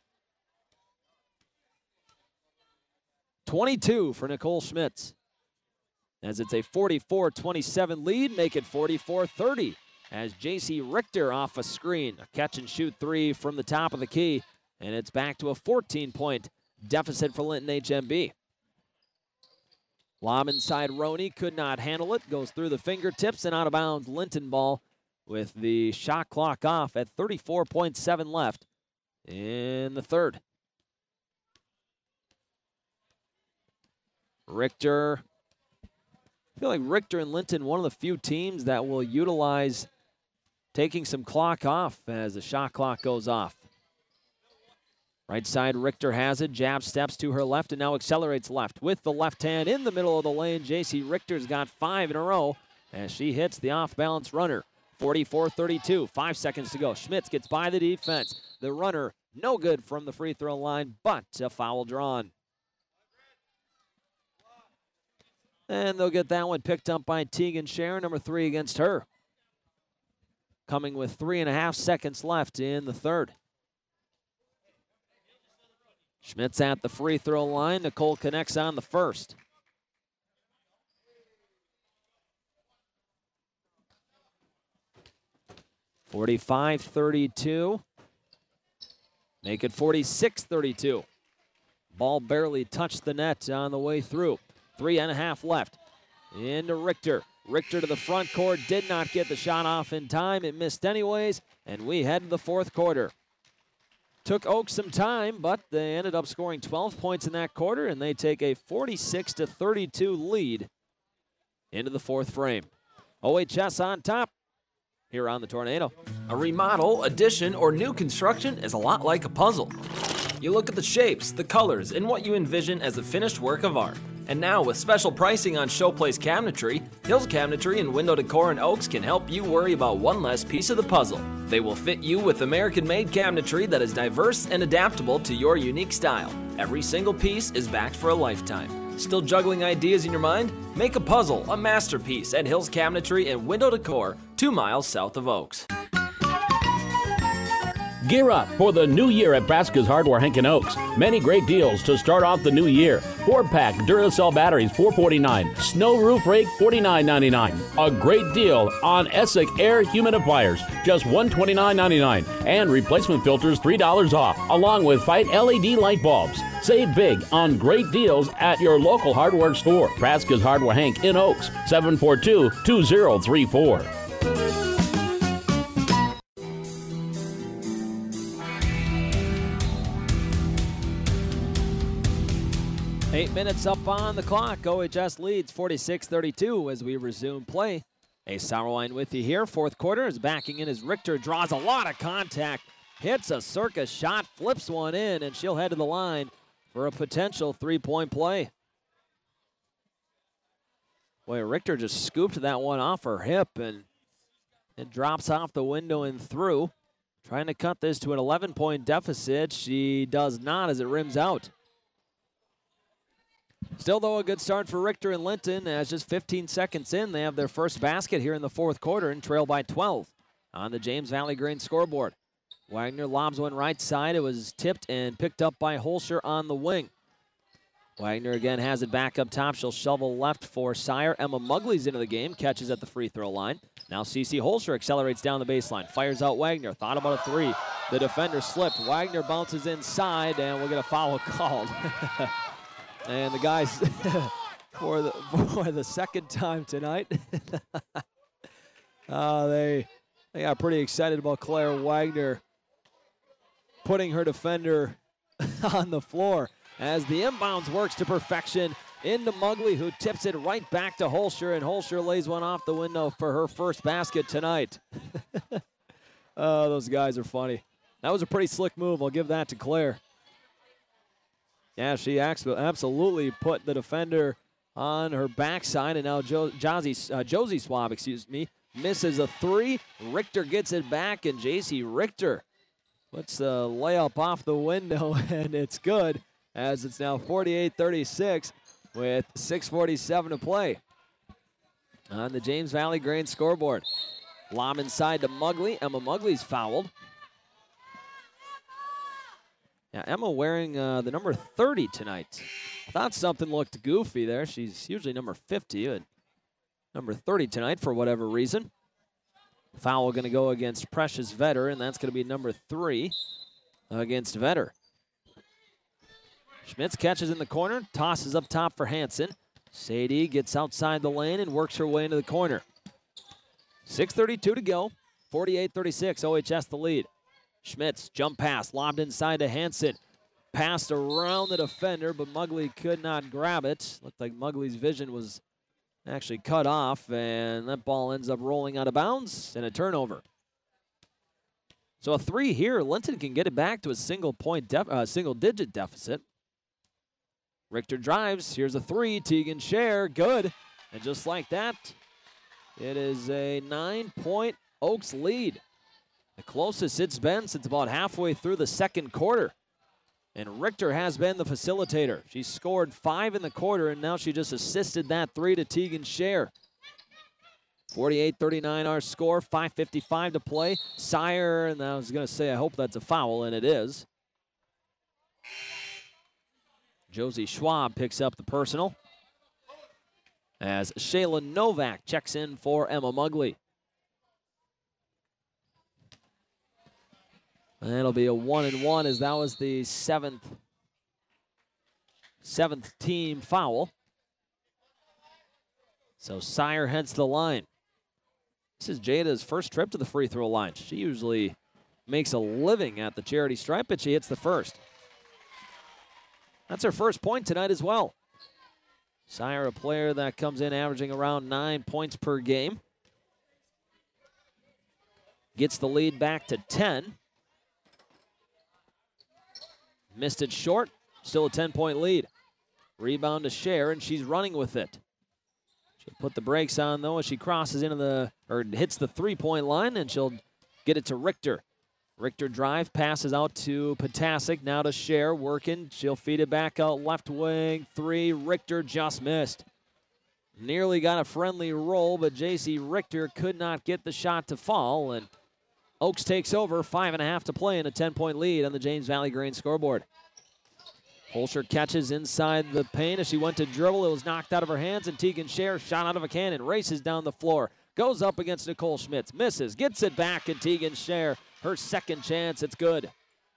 22 for Nicole Schmitz. As it's a 44-27 lead, make it 44-30. As J.C. Richter off a screen. A catch-and-shoot 3 from the top of the key. And it's back to a 14-point deficit for Linton HMB. Lob inside Roney. Could not handle it. Goes through the fingertips and out of bounds. Linton ball with the shot clock off at 34.7 left in the third. Richter. I feel like Richter and Linton, one of the few teams that will utilize taking some clock off as the shot clock goes off. Right side, Richter has it. Jab steps to her left and now accelerates left with the left hand in the middle of the lane. J.C. Richter's got 5 in a row as she hits the off-balance runner. 44-32, 5 seconds to go. Schmitz gets by the defense. The runner, no good from the free throw line, but a foul drawn. And they'll get that one picked up by Tegan Scheer, number 3 against her. Coming with 3.5 seconds left in the third. Schmitz at the free throw line. Nicole connects on the first. (45-32). Make it 46-32. Ball barely touched the net on the way through. 3.5 left. Into Richter. Richter to the front court. Did not get the shot off in time. It missed anyways. And we head to the fourth quarter. Took Oaks some time, but they ended up scoring 12 points in that quarter, and they take a 46-32 lead into the fourth frame. OHS on top here on the Tornado. A remodel, addition, or new construction is a lot like a puzzle. You look at the shapes, the colors, and what you envision as a finished work of art. And now, with special pricing on Showplace Cabinetry, Hills Cabinetry and Window Decor in Oaks can help you worry about one less piece of the puzzle. They will fit you with American-made cabinetry that is diverse and adaptable to your unique style. Every single piece is backed for a lifetime. Still juggling ideas in your mind? Make a puzzle a masterpiece at Hills Cabinetry and Window Decor, 2 miles south of Oaks. Gear up for the new year at Praska's Hardware Hankin Oaks. Many great deals to start off the new year. 4-pack Duracell batteries, $4.49. Snow roof rake, $49.99. A great deal on Essick air humidifiers, just $129.99. And replacement filters, $3 off, along with Fight LED light bulbs. Save big on great deals at your local hardware store. Praska's Hardware Hank in Oaks, 742-2034. 8 minutes up on the clock. OHS leads 46-32 as we resume play. A Sauerwein with you here. Fourth quarter is backing in as Richter draws a lot of contact. Hits a circus shot, flips one in, and she'll head to the line for a potential three-point play. Boy, Richter just scooped that one off her hip, and it drops off the window and through. Trying to cut this to an 11-point deficit. She does not as it rims out. Still, though, a good start for Richter and Linton as just 15 seconds in, they have their first basket here in the fourth quarter and trail by 12 on the James Valley Green scoreboard. Wagner lobs one right side. It was tipped and picked up by Holscher on the wing. Wagner again has it back up top. She'll shovel left for Sire. Emma Mugley's into the game, catches at the free throw line. Now Cece Holscher accelerates down the baseline, fires out Wagner, thought about a three. The defender slipped. Wagner bounces inside, and we'll get a foul called. And the guys, for the second time tonight, they got pretty excited about Claire Wagner putting her defender on the floor as the inbounds works to perfection into Mugley, who tips it right back to Holscher, and Holscher lays one off the window for her first basket tonight. Oh, those guys are funny. That was a pretty slick move. I'll give that to Claire. Yeah, she absolutely put the defender on her backside, and now Josie Swab, misses a three. Richter gets it back, and J.C. Richter puts a layup off the window, and it's good, as it's now 48-36 with 6:47 to play on the James Valley Grain scoreboard. Lob inside to Mugley. Emma Mugley's fouled. Yeah, Emma wearing the number 30 tonight. I thought something looked goofy there. She's usually number 50, but number 30 tonight for whatever reason. Foul going to go against Precious Vetter, and that's going to be number 3 against Vetter. Schmitz catches in the corner, tosses up top for Hansen. Sadie gets outside the lane and works her way into the corner. 6:32 to go, 48-36, OHS the lead. Schmitz, jump pass, lobbed inside to Hansen. Passed around the defender, but Mugley could not grab it. Looked like Mugley's vision was actually cut off, and that ball ends up rolling out of bounds and a turnover. So a three here, Linton can get it back to a single-digit deficit. Richter drives, here's a three, Tegan Scher, good. And just like that, it is a 9-point Oaks lead. The closest it's been since about halfway through the second quarter. And Richter has been the facilitator. She scored 5 in the quarter, and now she just assisted that three to Tegan Scher. 48-39 our score, 5:55 to play. Sire, and I was going to say I hope that's a foul, and it is. Josie Schwab picks up the personal as Shayla Novak checks in for Emma Mugley. And it'll be a 1-1 as that was the seventh team foul. So Sire heads to the line. This is Jada's first trip to the free throw line. She usually makes a living at the charity stripe, but she hits the first. That's her first point tonight as well. Sire, a player that comes in averaging around 9 points per game. Gets the lead back to 10. Missed it short. Still a 10-point lead. Rebound to Scher, and she's running with it. She'll put the brakes on, though, as she crosses into hits the three-point line, and she'll get it to Richter. Richter drive, passes out to Potasic, now to Scher, working. She'll feed it back out left wing, three. Richter just missed. Nearly got a friendly roll, but J.C. Richter could not get the shot to fall, and Oaks takes over, 5.5 to play in a 10-point lead on the James Valley Grain scoreboard. Holscher catches inside the paint as she went to dribble. It was knocked out of her hands, and Tegan Scher, shot out of a cannon, races down the floor. Goes up against Nicole Schmitz, misses, gets it back, and Tegan Scher, her second chance, it's good.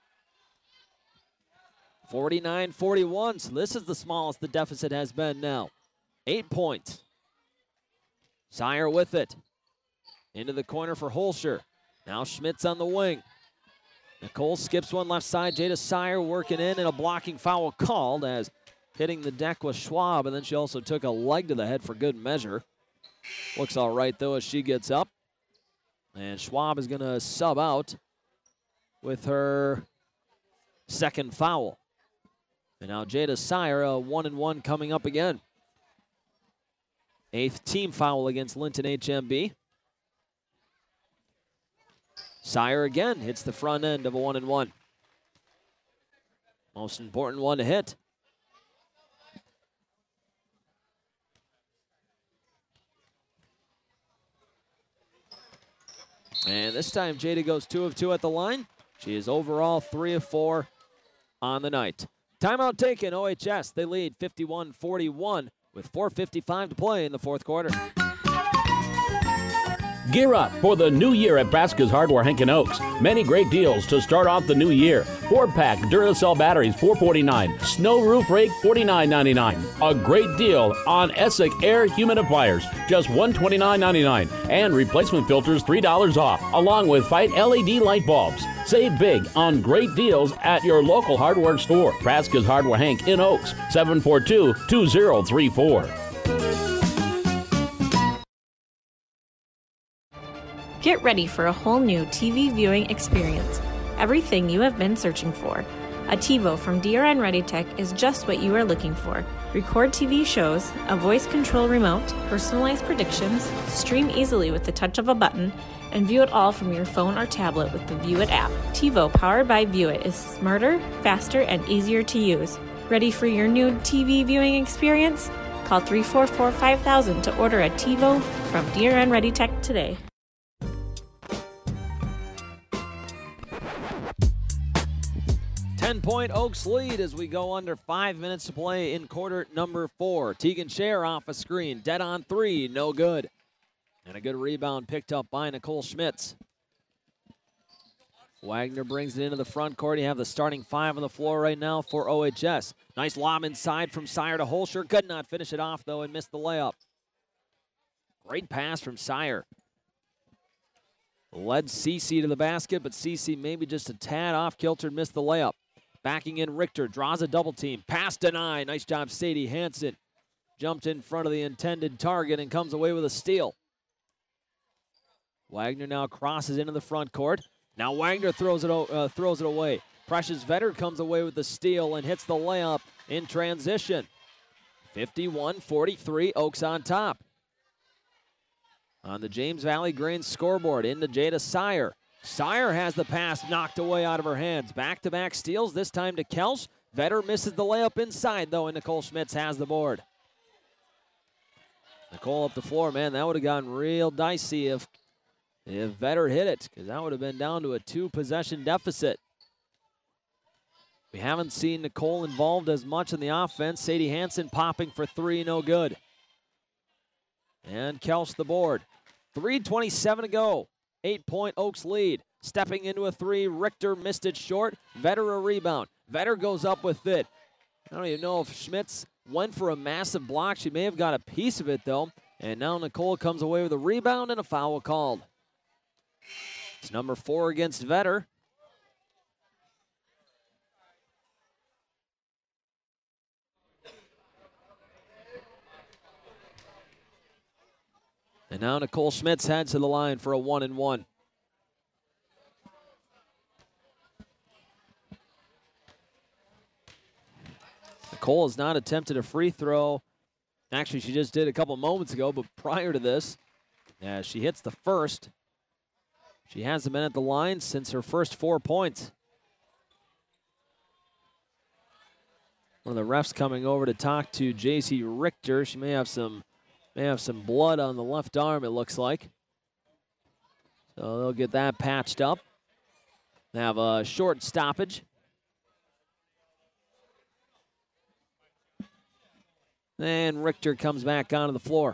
49-41, so this is the smallest the deficit has been now. 8 points. Sire with it. Into the corner for Holscher. Now Schmitz on the wing. Nicole skips one left side. Jada Sire working in, and a blocking foul called as hitting the deck with Schwab, and then she also took a leg to the head for good measure. Looks all right, though, as she gets up. And Schwab is going to sub out with her second foul. And now Jada Sire, a 1-and-1 coming up again. 8th team foul against Linton HMB. Sire again hits the front end of a 1-and-1. Most important one to hit. And this time Jada goes 2 of 2 at the line. She is overall 3 of 4 on the night. Timeout taken, OHS. They lead 51-41 with 4:55 to play in the fourth quarter. Gear up for the new year at Braska's Hardware Henkin Oaks. Many great deals to start off the new year. 4-pack Duracell batteries, $4.49. Snow roof rake, $49.99. A great deal on Essick air humidifiers, just $129.99. And replacement filters, $3 off, along with Fight LED light bulbs. Save big on great deals at your local hardware store. Braska's Hardware Hank in Oaks, 742-2034. Get ready for a whole new TV viewing experience. Everything you have been searching for. A TiVo from DRN ReadyTech is just what you are looking for. Record TV shows, a voice control remote, personalized predictions, stream easily with the touch of a button, and view it all from your phone or tablet with the View It app. TiVo powered by View It is smarter, faster, and easier to use. Ready for your new TV viewing experience? Call 344-5000 to order a TiVo from DRN ReadyTech today. 10-point Oaks lead as we go under 5 minutes to play in quarter number 4. Tegan Scher off a screen, dead on 3, no good. And a good rebound picked up by Nicole Schmitz. Wagner brings it into the front court. You have the starting 5 on the floor right now for OHS. Nice lob inside from Sire to Holscher. Could not finish it off, though, and missed the layup. Great pass from Sire. Led Cece to the basket, but Cece maybe just a tad off kilter and missed the layup. Backing in Richter, draws a double team. Pass denied. Nice job, Sadie Hansen. Jumped in front of the intended target and comes away with a steal. Wagner now crosses into the front court. Now Wagner throws it away. Precious Vetter comes away with the steal and hits the layup in transition. 51-43, Oaks on top. On the James Valley Grain scoreboard, into Jada Sire. Sire has the pass knocked away out of her hands. Back-to-back steals, this time to Kelsch. Vetter misses the layup inside, though, and Nicole Schmitz has the board. Nicole up the floor, man, that would have gotten real dicey if Vetter hit it, because that would have been down to a 2-possession deficit. We haven't seen Nicole involved as much in the offense. Sadie Hansen popping for 3, no good. And Kelsch the board. 3:27 to go. 8-point Oaks lead. Stepping into a 3, Richter missed it short. Vetter a rebound. Vetter goes up with it. I don't even know if Schmitz went for a massive block. She may have got a piece of it, though. And now Nicole comes away with a rebound and a foul called. It's number 4 against Vetter. And now Nicole Schmitz heads to the line for a 1-and-1. Nicole has not attempted a free throw. Actually, she just did a couple moments ago, but prior to this, as she hits the first, she hasn't been at the line since her first 4 points. One of the refs coming over to talk to J.C. Richter. She may have some blood on the left arm, it looks like. So they'll get that patched up. They have a short stoppage. And Richter comes back onto the floor.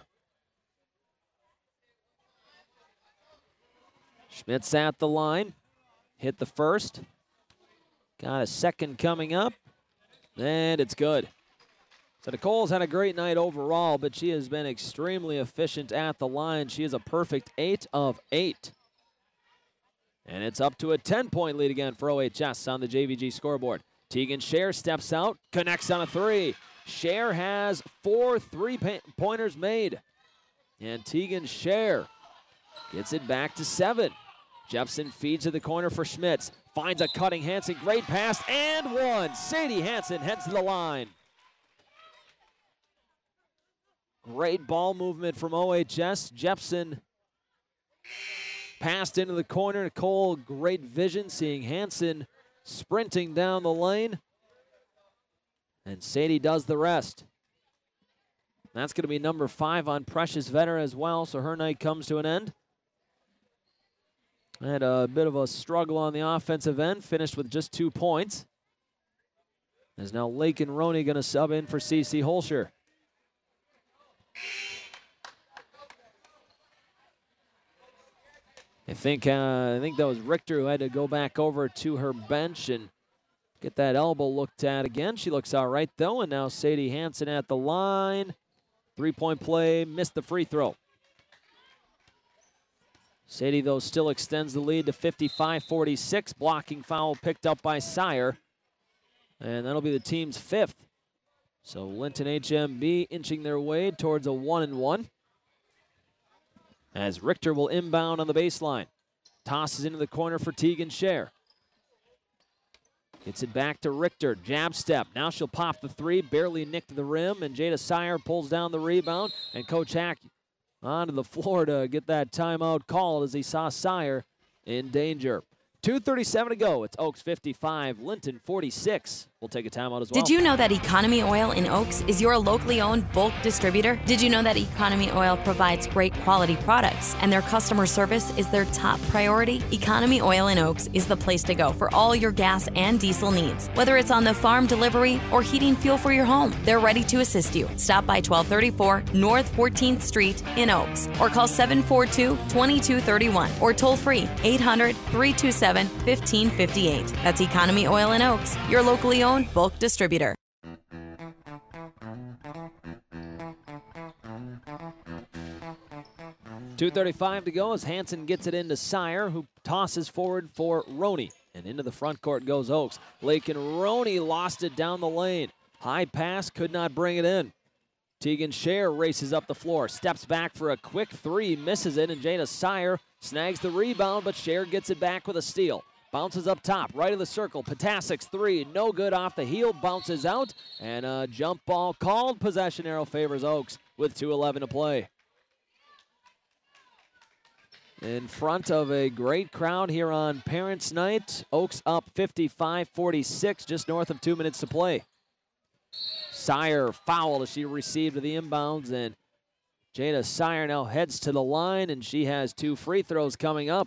Schmitz at the line. Hit the first. Got a second coming up. And it's good. So Nicole's had a great night overall, but she has been extremely efficient at the line. She is a perfect 8 of 8. And it's up to a 10-point lead again for OHS on the JVG scoreboard. Tegan Scher steps out, connects on a 3. Scher has 4 3-pointers made. And Tegan Scher gets it back to 7. Jepson feeds to the corner for Schmitz. Finds a cutting Hansen. Great pass and one. Sadie Hansen heads to the line. Great ball movement from OHS. Jepson passed into the corner. Nicole, great vision, seeing Hansen sprinting down the lane. And Sadie does the rest. That's going to be number 5 on Precious Vetter as well, so her night comes to an end. Had a bit of a struggle on the offensive end, finished with just 2 points. As now Lakin Roney going to sub in for CC Holscher. I think that was Richter who had to go back over to her bench and get that elbow looked at again. She looks all right, though, and now Sadie Hansen at the line. 3-point play, missed the free throw. Sadie, though, still extends the lead to 55-46. Blocking foul picked up by Sire, and that'll be the team's 5th. So Linton HMB inching their way towards a 1-1. As Richter will inbound on the baseline. Tosses into the corner for Tegan Scher. Gets it back to Richter. Jab step. Now she'll pop the 3. Barely nicked the rim. And Jada Sire pulls down the rebound. And Coach Hack onto the floor to get that timeout called as he saw Sire in danger. 2:37 to go. It's Oaks 55, Linton 46. We'll take a timeout as well. Did you know that Economy Oil in Oaks is your locally owned bulk distributor? Did you know that Economy Oil provides great quality products and their customer service is their top priority? Economy Oil in Oaks is the place to go for all your gas and diesel needs. Whether it's on the farm delivery or heating fuel for your home, they're ready to assist you. Stop by 1234 North 14th Street in Oaks or call 742-2231 or toll free 800-327-1558. That's Economy Oil in Oaks, your locally owned bulk distributor. .235 to go as Hansen gets it into Sire, who tosses forward for Roney. And into the front court goes Oaks. Lakin Roney lost it down the lane. High pass, could not bring it in. Tegan Scher races up the floor, steps back for a quick 3, misses it, and Jada Sire snags the rebound, but Scher gets it back with a steal. Bounces up top, right of the circle. Patasik's 3, no good off the heel, bounces out, and a jump ball called. Possession arrow favors Oaks with 2:11 to play. In front of a great crowd here on Parents' Night, Oaks up 55-46, just north of 2 minutes to play. Sire fouled as she received the inbounds, and Jada Sire now heads to the line, and she has 2 free throws coming up.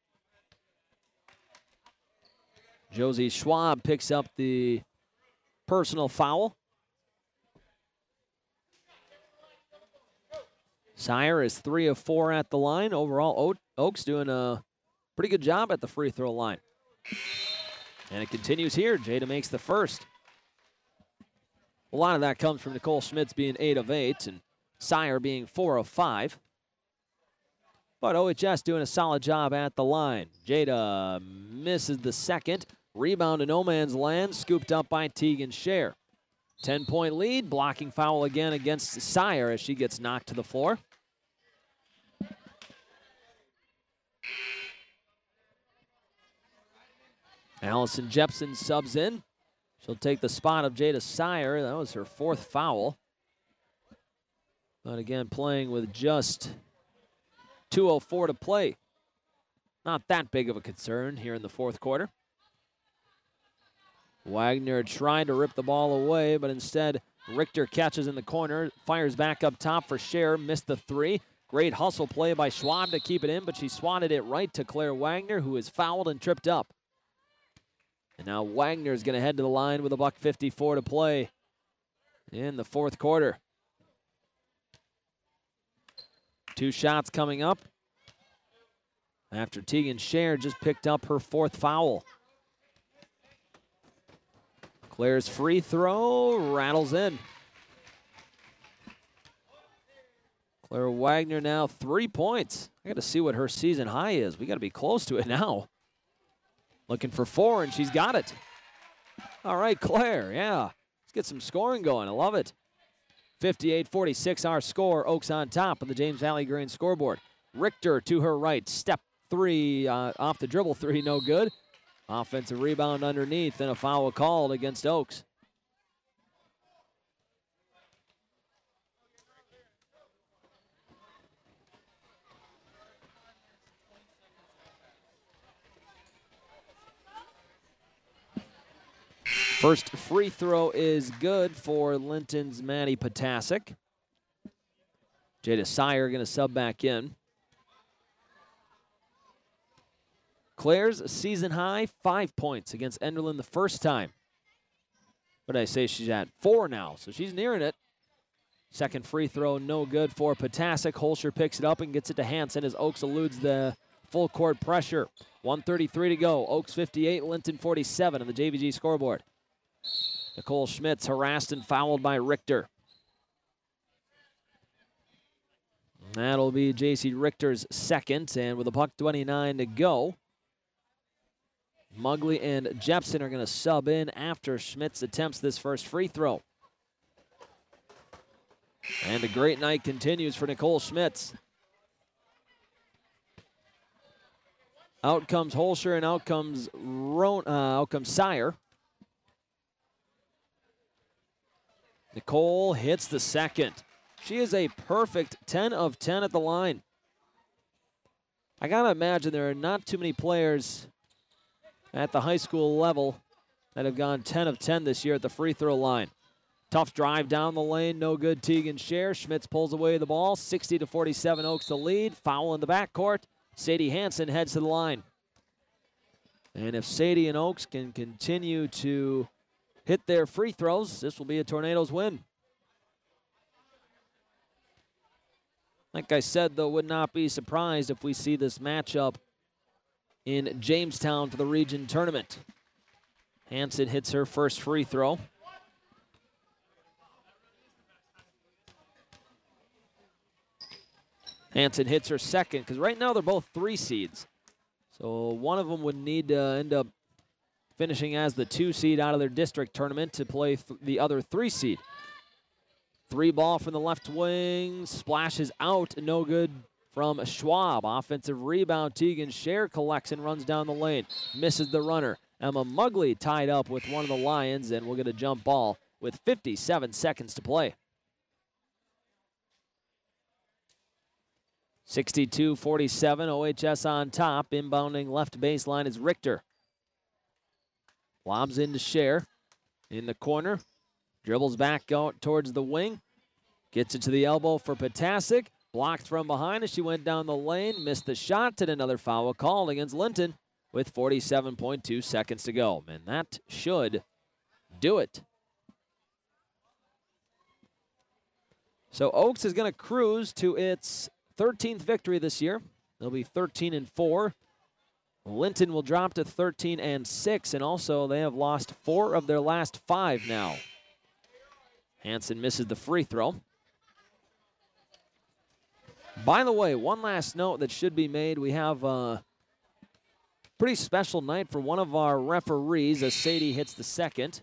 Josie Schwab picks up the personal foul. Sire is 3 of 4 at the line. Overall, Oaks doing a pretty good job at the free throw line. And it continues here. Jada makes the first. A lot of that comes from Nicole Schmitz being 8 of 8 and Sire being 4 of 5. But OHS doing a solid job at the line. Jada misses the second. Rebound to no man's land, scooped up by Tegan Scher. 10-point lead, blocking foul again against Sire as she gets knocked to the floor. Allison Jepson subs in. She'll take the spot of Jada Sire. That was her 4th foul. But again, playing with just 2:04 to play. Not that big of a concern here in the 4th quarter. Wagner trying to rip the ball away, but instead Richter catches in the corner, fires back up top for Scher, missed the 3. Great hustle play by Schwab to keep it in, but she swatted it right to Claire Wagner, who is fouled and tripped up. And now Wagner's going to head to the line with $1:54 to play in the 4th quarter. 2 shots coming up after Tegan Scher just picked up her 4th foul. Claire's free throw rattles in. Claire Wagner now 3 points. I got to see what her season high is. We got to be close to it now. Looking for 4, and she's got it. All right, Claire, yeah. get some scoring going. I love it. 58-46 our score. Oaks on top of the James Valley Green scoreboard. Richter to her right. Step three off the dribble three, no good. Offensive rebound underneath and a foul called against Oaks. First free throw is good for Linton's Maddie Potasic. Jada Sire going to sub back in. Claire's season high 5 points against Enderlin the first time. What did I say? She's at 4 now, so she's nearing it. Second free throw, no good for Potasic. Holscher picks it up and gets it to Hansen as Oaks eludes the full court pressure. 1:33 to go. Oaks 58, Linton 47 on the JVG scoreboard. Nicole Schmitz harassed and fouled by Richter. That'll be J.C. Richter's second, and with a buck 29 to go, Mugley and Jepson are going to sub in after Schmitz attempts this first free throw. And a great night continues for Nicole Schmitz. Out comes Holscher and out comes Sire. Nicole hits the second. She is a perfect 10 of 10 at the line. I gotta imagine there are not too many players at the high school level that have gone 10 of 10 this year at the free throw line. Tough drive down the lane, no good. Tegan Scher. Schmitz pulls away the ball. 60-47 Oaks the lead. Foul in the backcourt. Sadie Hansen heads to the line. And if Sadie and Oaks can continue to hit their free throws, this will be a Tornadoes win. Like I said, though, would not be surprised if we see this matchup in Jamestown for the region tournament. Hansen hits her first free throw. Hansen hits her second, because right now they're both 3 seeds. So one of them would need to end up finishing as the 2 seed out of their district tournament to play the other 3 seed. 3 ball from the left wing, splashes out, no good from Schwab. Offensive rebound, Tegan Scher collects and runs down the lane. Misses the runner. Emma Mugley tied up with one of the Lions, and we'll get a jump ball with 57 seconds to play. 62-47, OHS on top. Inbounding left baseline is Richter. Lobs into Scher in the corner. Dribbles back out towards the wing. Gets it to the elbow for Potasic. Blocked from behind as she went down the lane. Missed the shot, and another foul called against Linton with 47.2 seconds to go. And that should do it. So Oaks is going to cruise to its 13th victory this year. They'll be 13-4. Linton will drop to 13-6, and also they have lost 4 of their last 5 now. Hansen misses the free throw. By the way, one last note that should be made. We have a pretty special night for one of our referees as Sadie hits the second.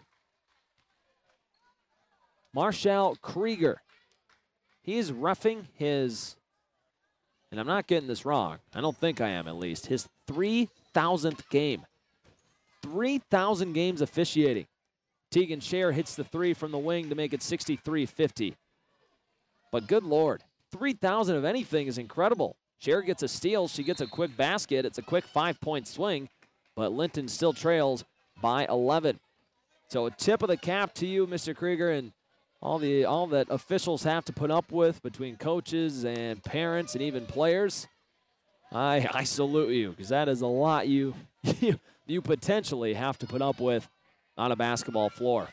Marshall Krieger. He's reffing his, and I'm not getting this wrong, I don't think I am at least, his 3,000th game. 3,000 games officiating. Tegan Scher hits the 3 from the wing to make it 63-50. But good Lord, 3,000 of anything is incredible. Scher gets a steal, she gets a quick basket, it's a quick 5-point swing, but Linton still trails by 11. So a tip of the cap to you, Mr. Krieger, and all that officials have to put up with between coaches and parents and even players. I salute you, because that is a lot you potentially have to put up with on a basketball floor.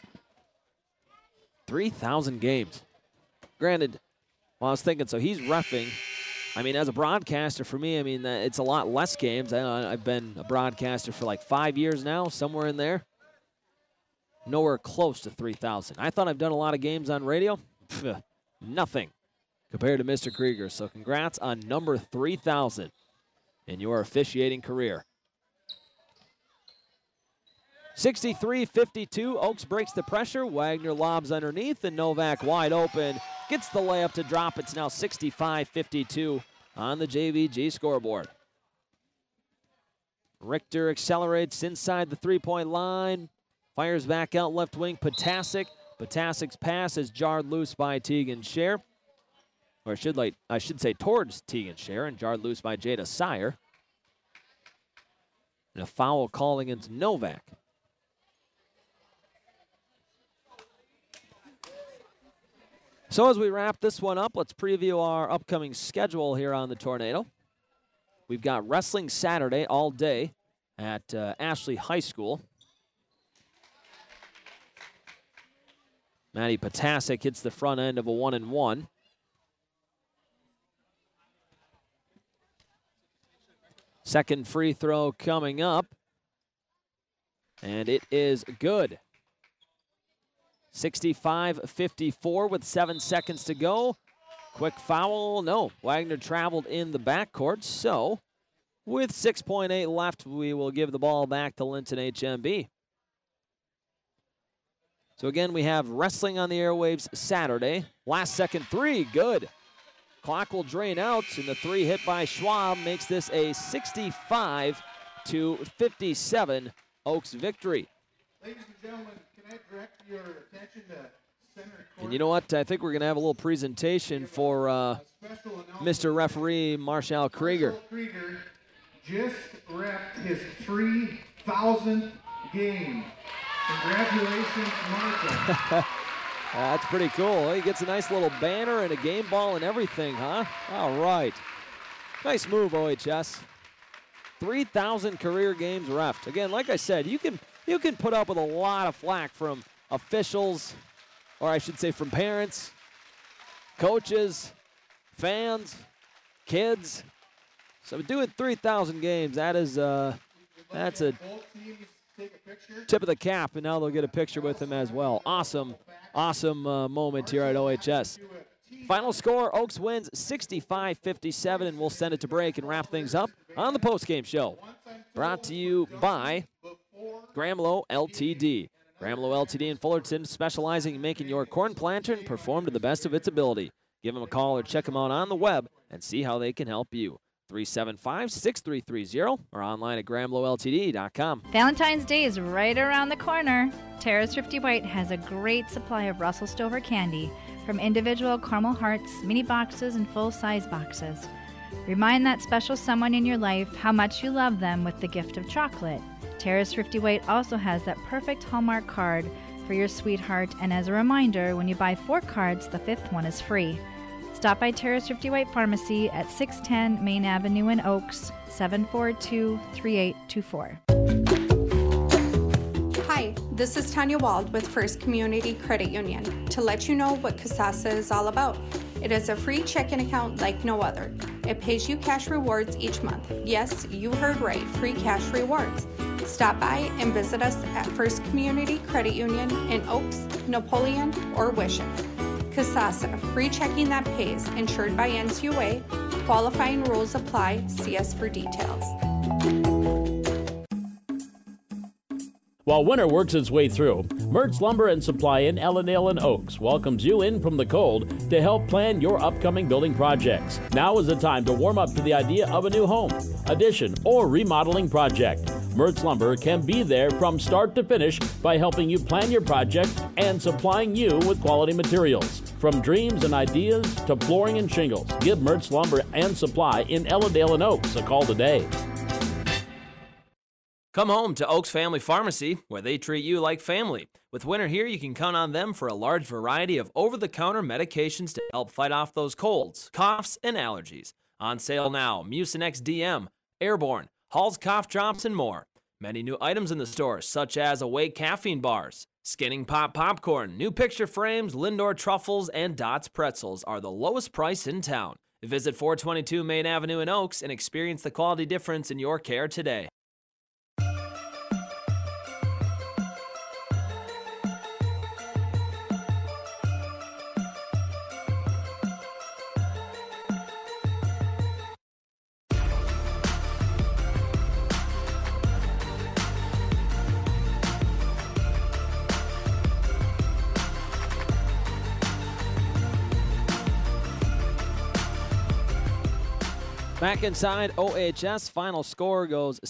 3,000 games. Granted, well, I was thinking, so he's reffing. I mean, as a broadcaster, for me, I mean, it's a lot less games. I've been a broadcaster for like 5 years now, somewhere in there. Nowhere close to 3,000. I thought I've done a lot of games on radio. Nothing compared to Mr. Krieger. So congrats on number 3,000 in your officiating career. 63-52, Oaks breaks the pressure. Wagner lobs underneath, and Novak wide open. Gets the layup to drop. It's now 65-52 on the JVG scoreboard. Richter accelerates inside the three-point line. Fires back out left wing, Potasic. Potasic's pass is jarred loose by Tegan Scher. Or I should say towards Tegan Scher, and jarred loose by Jada Sire. And a foul call against Novak. So as we wrap this one up, let's preview our upcoming schedule here on the Tornado. We've got wrestling Saturday all day at Ashley High School. Maddie Potasic hits the front end of a 1-and-1. Second free throw coming up. And it is good. 65-54 with 7 seconds to go. Quick foul, no. Wagner traveled in the backcourt, so with 6.8 left, we will give the ball back to Linton HMB. So again, we have wrestling on the airwaves Saturday. Last second three, good. Clock will drain out, and the three hit by Schwab makes this a 65-57 Oaks victory. Ladies and gentlemen, can I direct your attention to center court? And you know what? I think we're going to have a little presentation for Mr. Referee Marshall Krieger. Krieger just wrapped his 3,000th game. Congratulations, Marshall. That's pretty cool. He gets a nice little banner and a game ball and everything, huh? All right. Nice move, OHS. 3,000 career games reffed. Again, like I said, you can put up with a lot of flack from officials, or I should say from parents, coaches, fans, kids. So doing 3,000 games, that's a tip of the cap, and now they'll get a picture with him as well. Awesome moment here at OHS. Final score, Oaks wins 65-57, and we'll send it to break and wrap things up on the postgame show. Brought to you by Gramlow LTD. Gramlow LTD in Fullerton, specializing in making your corn planter perform to the best of its ability. Give them a call or check them out on the web and see how they can help you. 375-6330 or online at GramlowLTD.com. Valentine's Day is right around the corner. Tara's Thrifty White has a great supply of Russell Stover candy, from individual caramel hearts, mini boxes, and full-size boxes. Remind that special someone in your life how much you love them with the gift of chocolate. Tara's Thrifty White also has that perfect Hallmark card for your sweetheart, and as a reminder, when you buy 4 cards, the 5th one is free. Stop by Tara's Thrifty White Pharmacy at 610 Main Avenue in Oaks, 742-3824. Hi, this is Tanya Wald with First Community Credit Union to let you know what Kasasa is all about. It is a free checking account like no other. It pays you cash rewards each month. Yes, you heard right, free cash rewards. Stop by and visit us at First Community Credit Union in Oaks, Napoleon, or Wishick. Kasasa, free checking that pays, insured by NCUA. Qualifying rules apply. See us for details. While winter works its way through, Mertz Lumber and Supply in Ellendale and Oaks welcomes you in from the cold to help plan your upcoming building projects. Now is the time to warm up to the idea of a new home, addition, or remodeling project. Mertz Lumber can be there from start to finish by helping you plan your project and supplying you with quality materials. From dreams and ideas to flooring and shingles, give Mertz Lumber and Supply in Ellendale and Oaks a call today. Come home to Oaks Family Pharmacy, where they treat you like family. With winter here, you can count on them for a large variety of over-the-counter medications to help fight off those colds, coughs, and allergies. On sale now, Mucinex DM, Airborne, Hall's Cough Drops, and more. Many new items in the store, such as Awake caffeine bars, Skinning Pop popcorn, new picture frames, Lindor truffles, and Dots pretzels are the lowest price in town. Visit 422 Main Avenue in Oaks and experience the quality difference in your care today. Back inside OHS, final score goes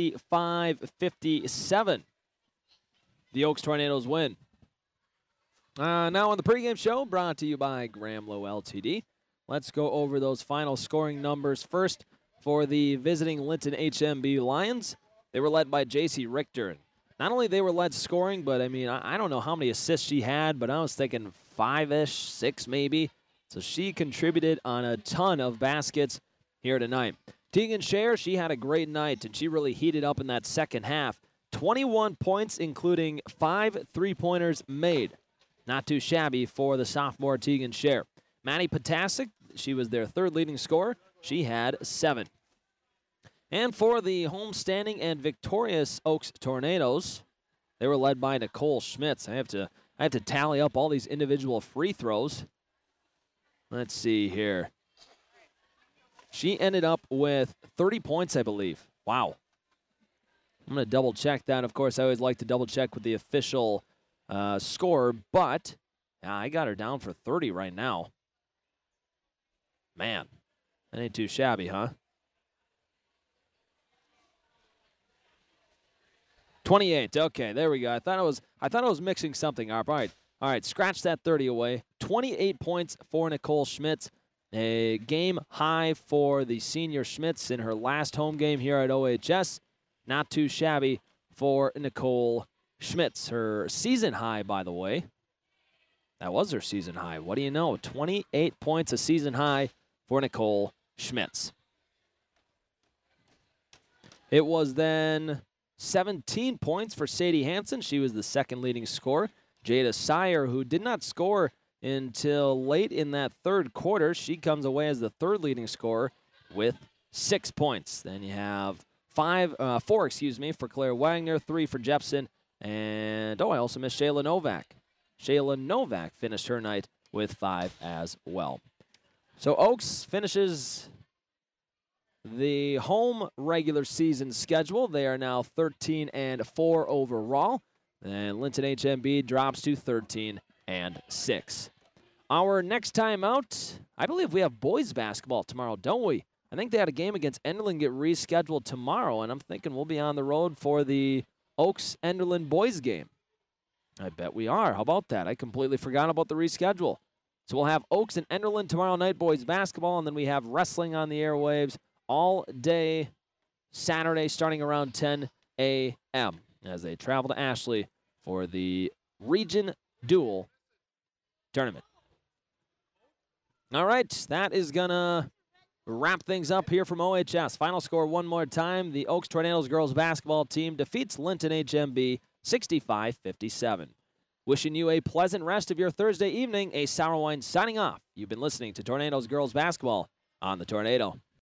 65-57. The Oaks Tornadoes win. Now on the pregame show, brought to you by Gramlow Ltd. Let's go over those final scoring numbers first for the visiting Linton HMB Lions. They were led by J.C. Richter. Not only they were led scoring, but I mean, I don't know how many assists she had, but I was thinking 5-ish, 6 maybe. So she contributed on a ton of baskets here tonight. Tegan Scher, she had a great night, and she really heated up in that second half. 21 points, including 5 3-pointers made. Not too shabby for the sophomore Tegan Scher. Maddie Potasic, she was their third leading scorer. She had 7. And for the homestanding and victorious Oaks Tornadoes, they were led by Nicole Schmitz. I have to tally up all these individual free throws. Let's see here. She ended up with 30 points, I believe. Wow. I'm going to double check that. Of course, I always like to double check with the official score, but I got her down for 30 right now. Man, that ain't too shabby, huh? 28. Okay, there we go. I thought I was mixing something up. All right. Scratch that 30 away. 28 points for Nicole Schmitz. A game high for the senior Schmitz in her last home game here at OHS. Not too shabby for Nicole Schmitz. Her season high, by the way. That was her season high. What do you know? 28 points, a season high for Nicole Schmitz. It was then 17 points for Sadie Hansen. She was the second leading scorer. Jada Sire, who did not score until late in that third quarter, she comes away as the third leading scorer with 6 points. Then you have 4 for Claire Wagner, 3 for Jepson, and I also missed Shayla Novak. Shayla Novak finished her night with 5 as well. So Oaks finishes the home regular season schedule. They are now 13-4 overall, and Linton HMB drops to 13-6. Our next time out, I believe we have boys basketball tomorrow, don't we? I think they had a game against Enderlin get rescheduled tomorrow, and I'm thinking we'll be on the road for the Oaks-Enderlin boys game. I bet we are. How about that? I completely forgot about the reschedule. So we'll have Oaks and Enderlin tomorrow night, boys basketball, and then we have wrestling on the airwaves all day Saturday starting around 10 a.m. as they travel to Ashley for the Region Dual Tournament. All right, that is going to wrap things up here from OHS. Final score one more time. The Oaks Tornadoes girls basketball team defeats Linton HMB 65-57. Wishing you a pleasant rest of your Thursday evening. Ace Sourwine signing off. You've been listening to Tornadoes girls basketball on the Tornado.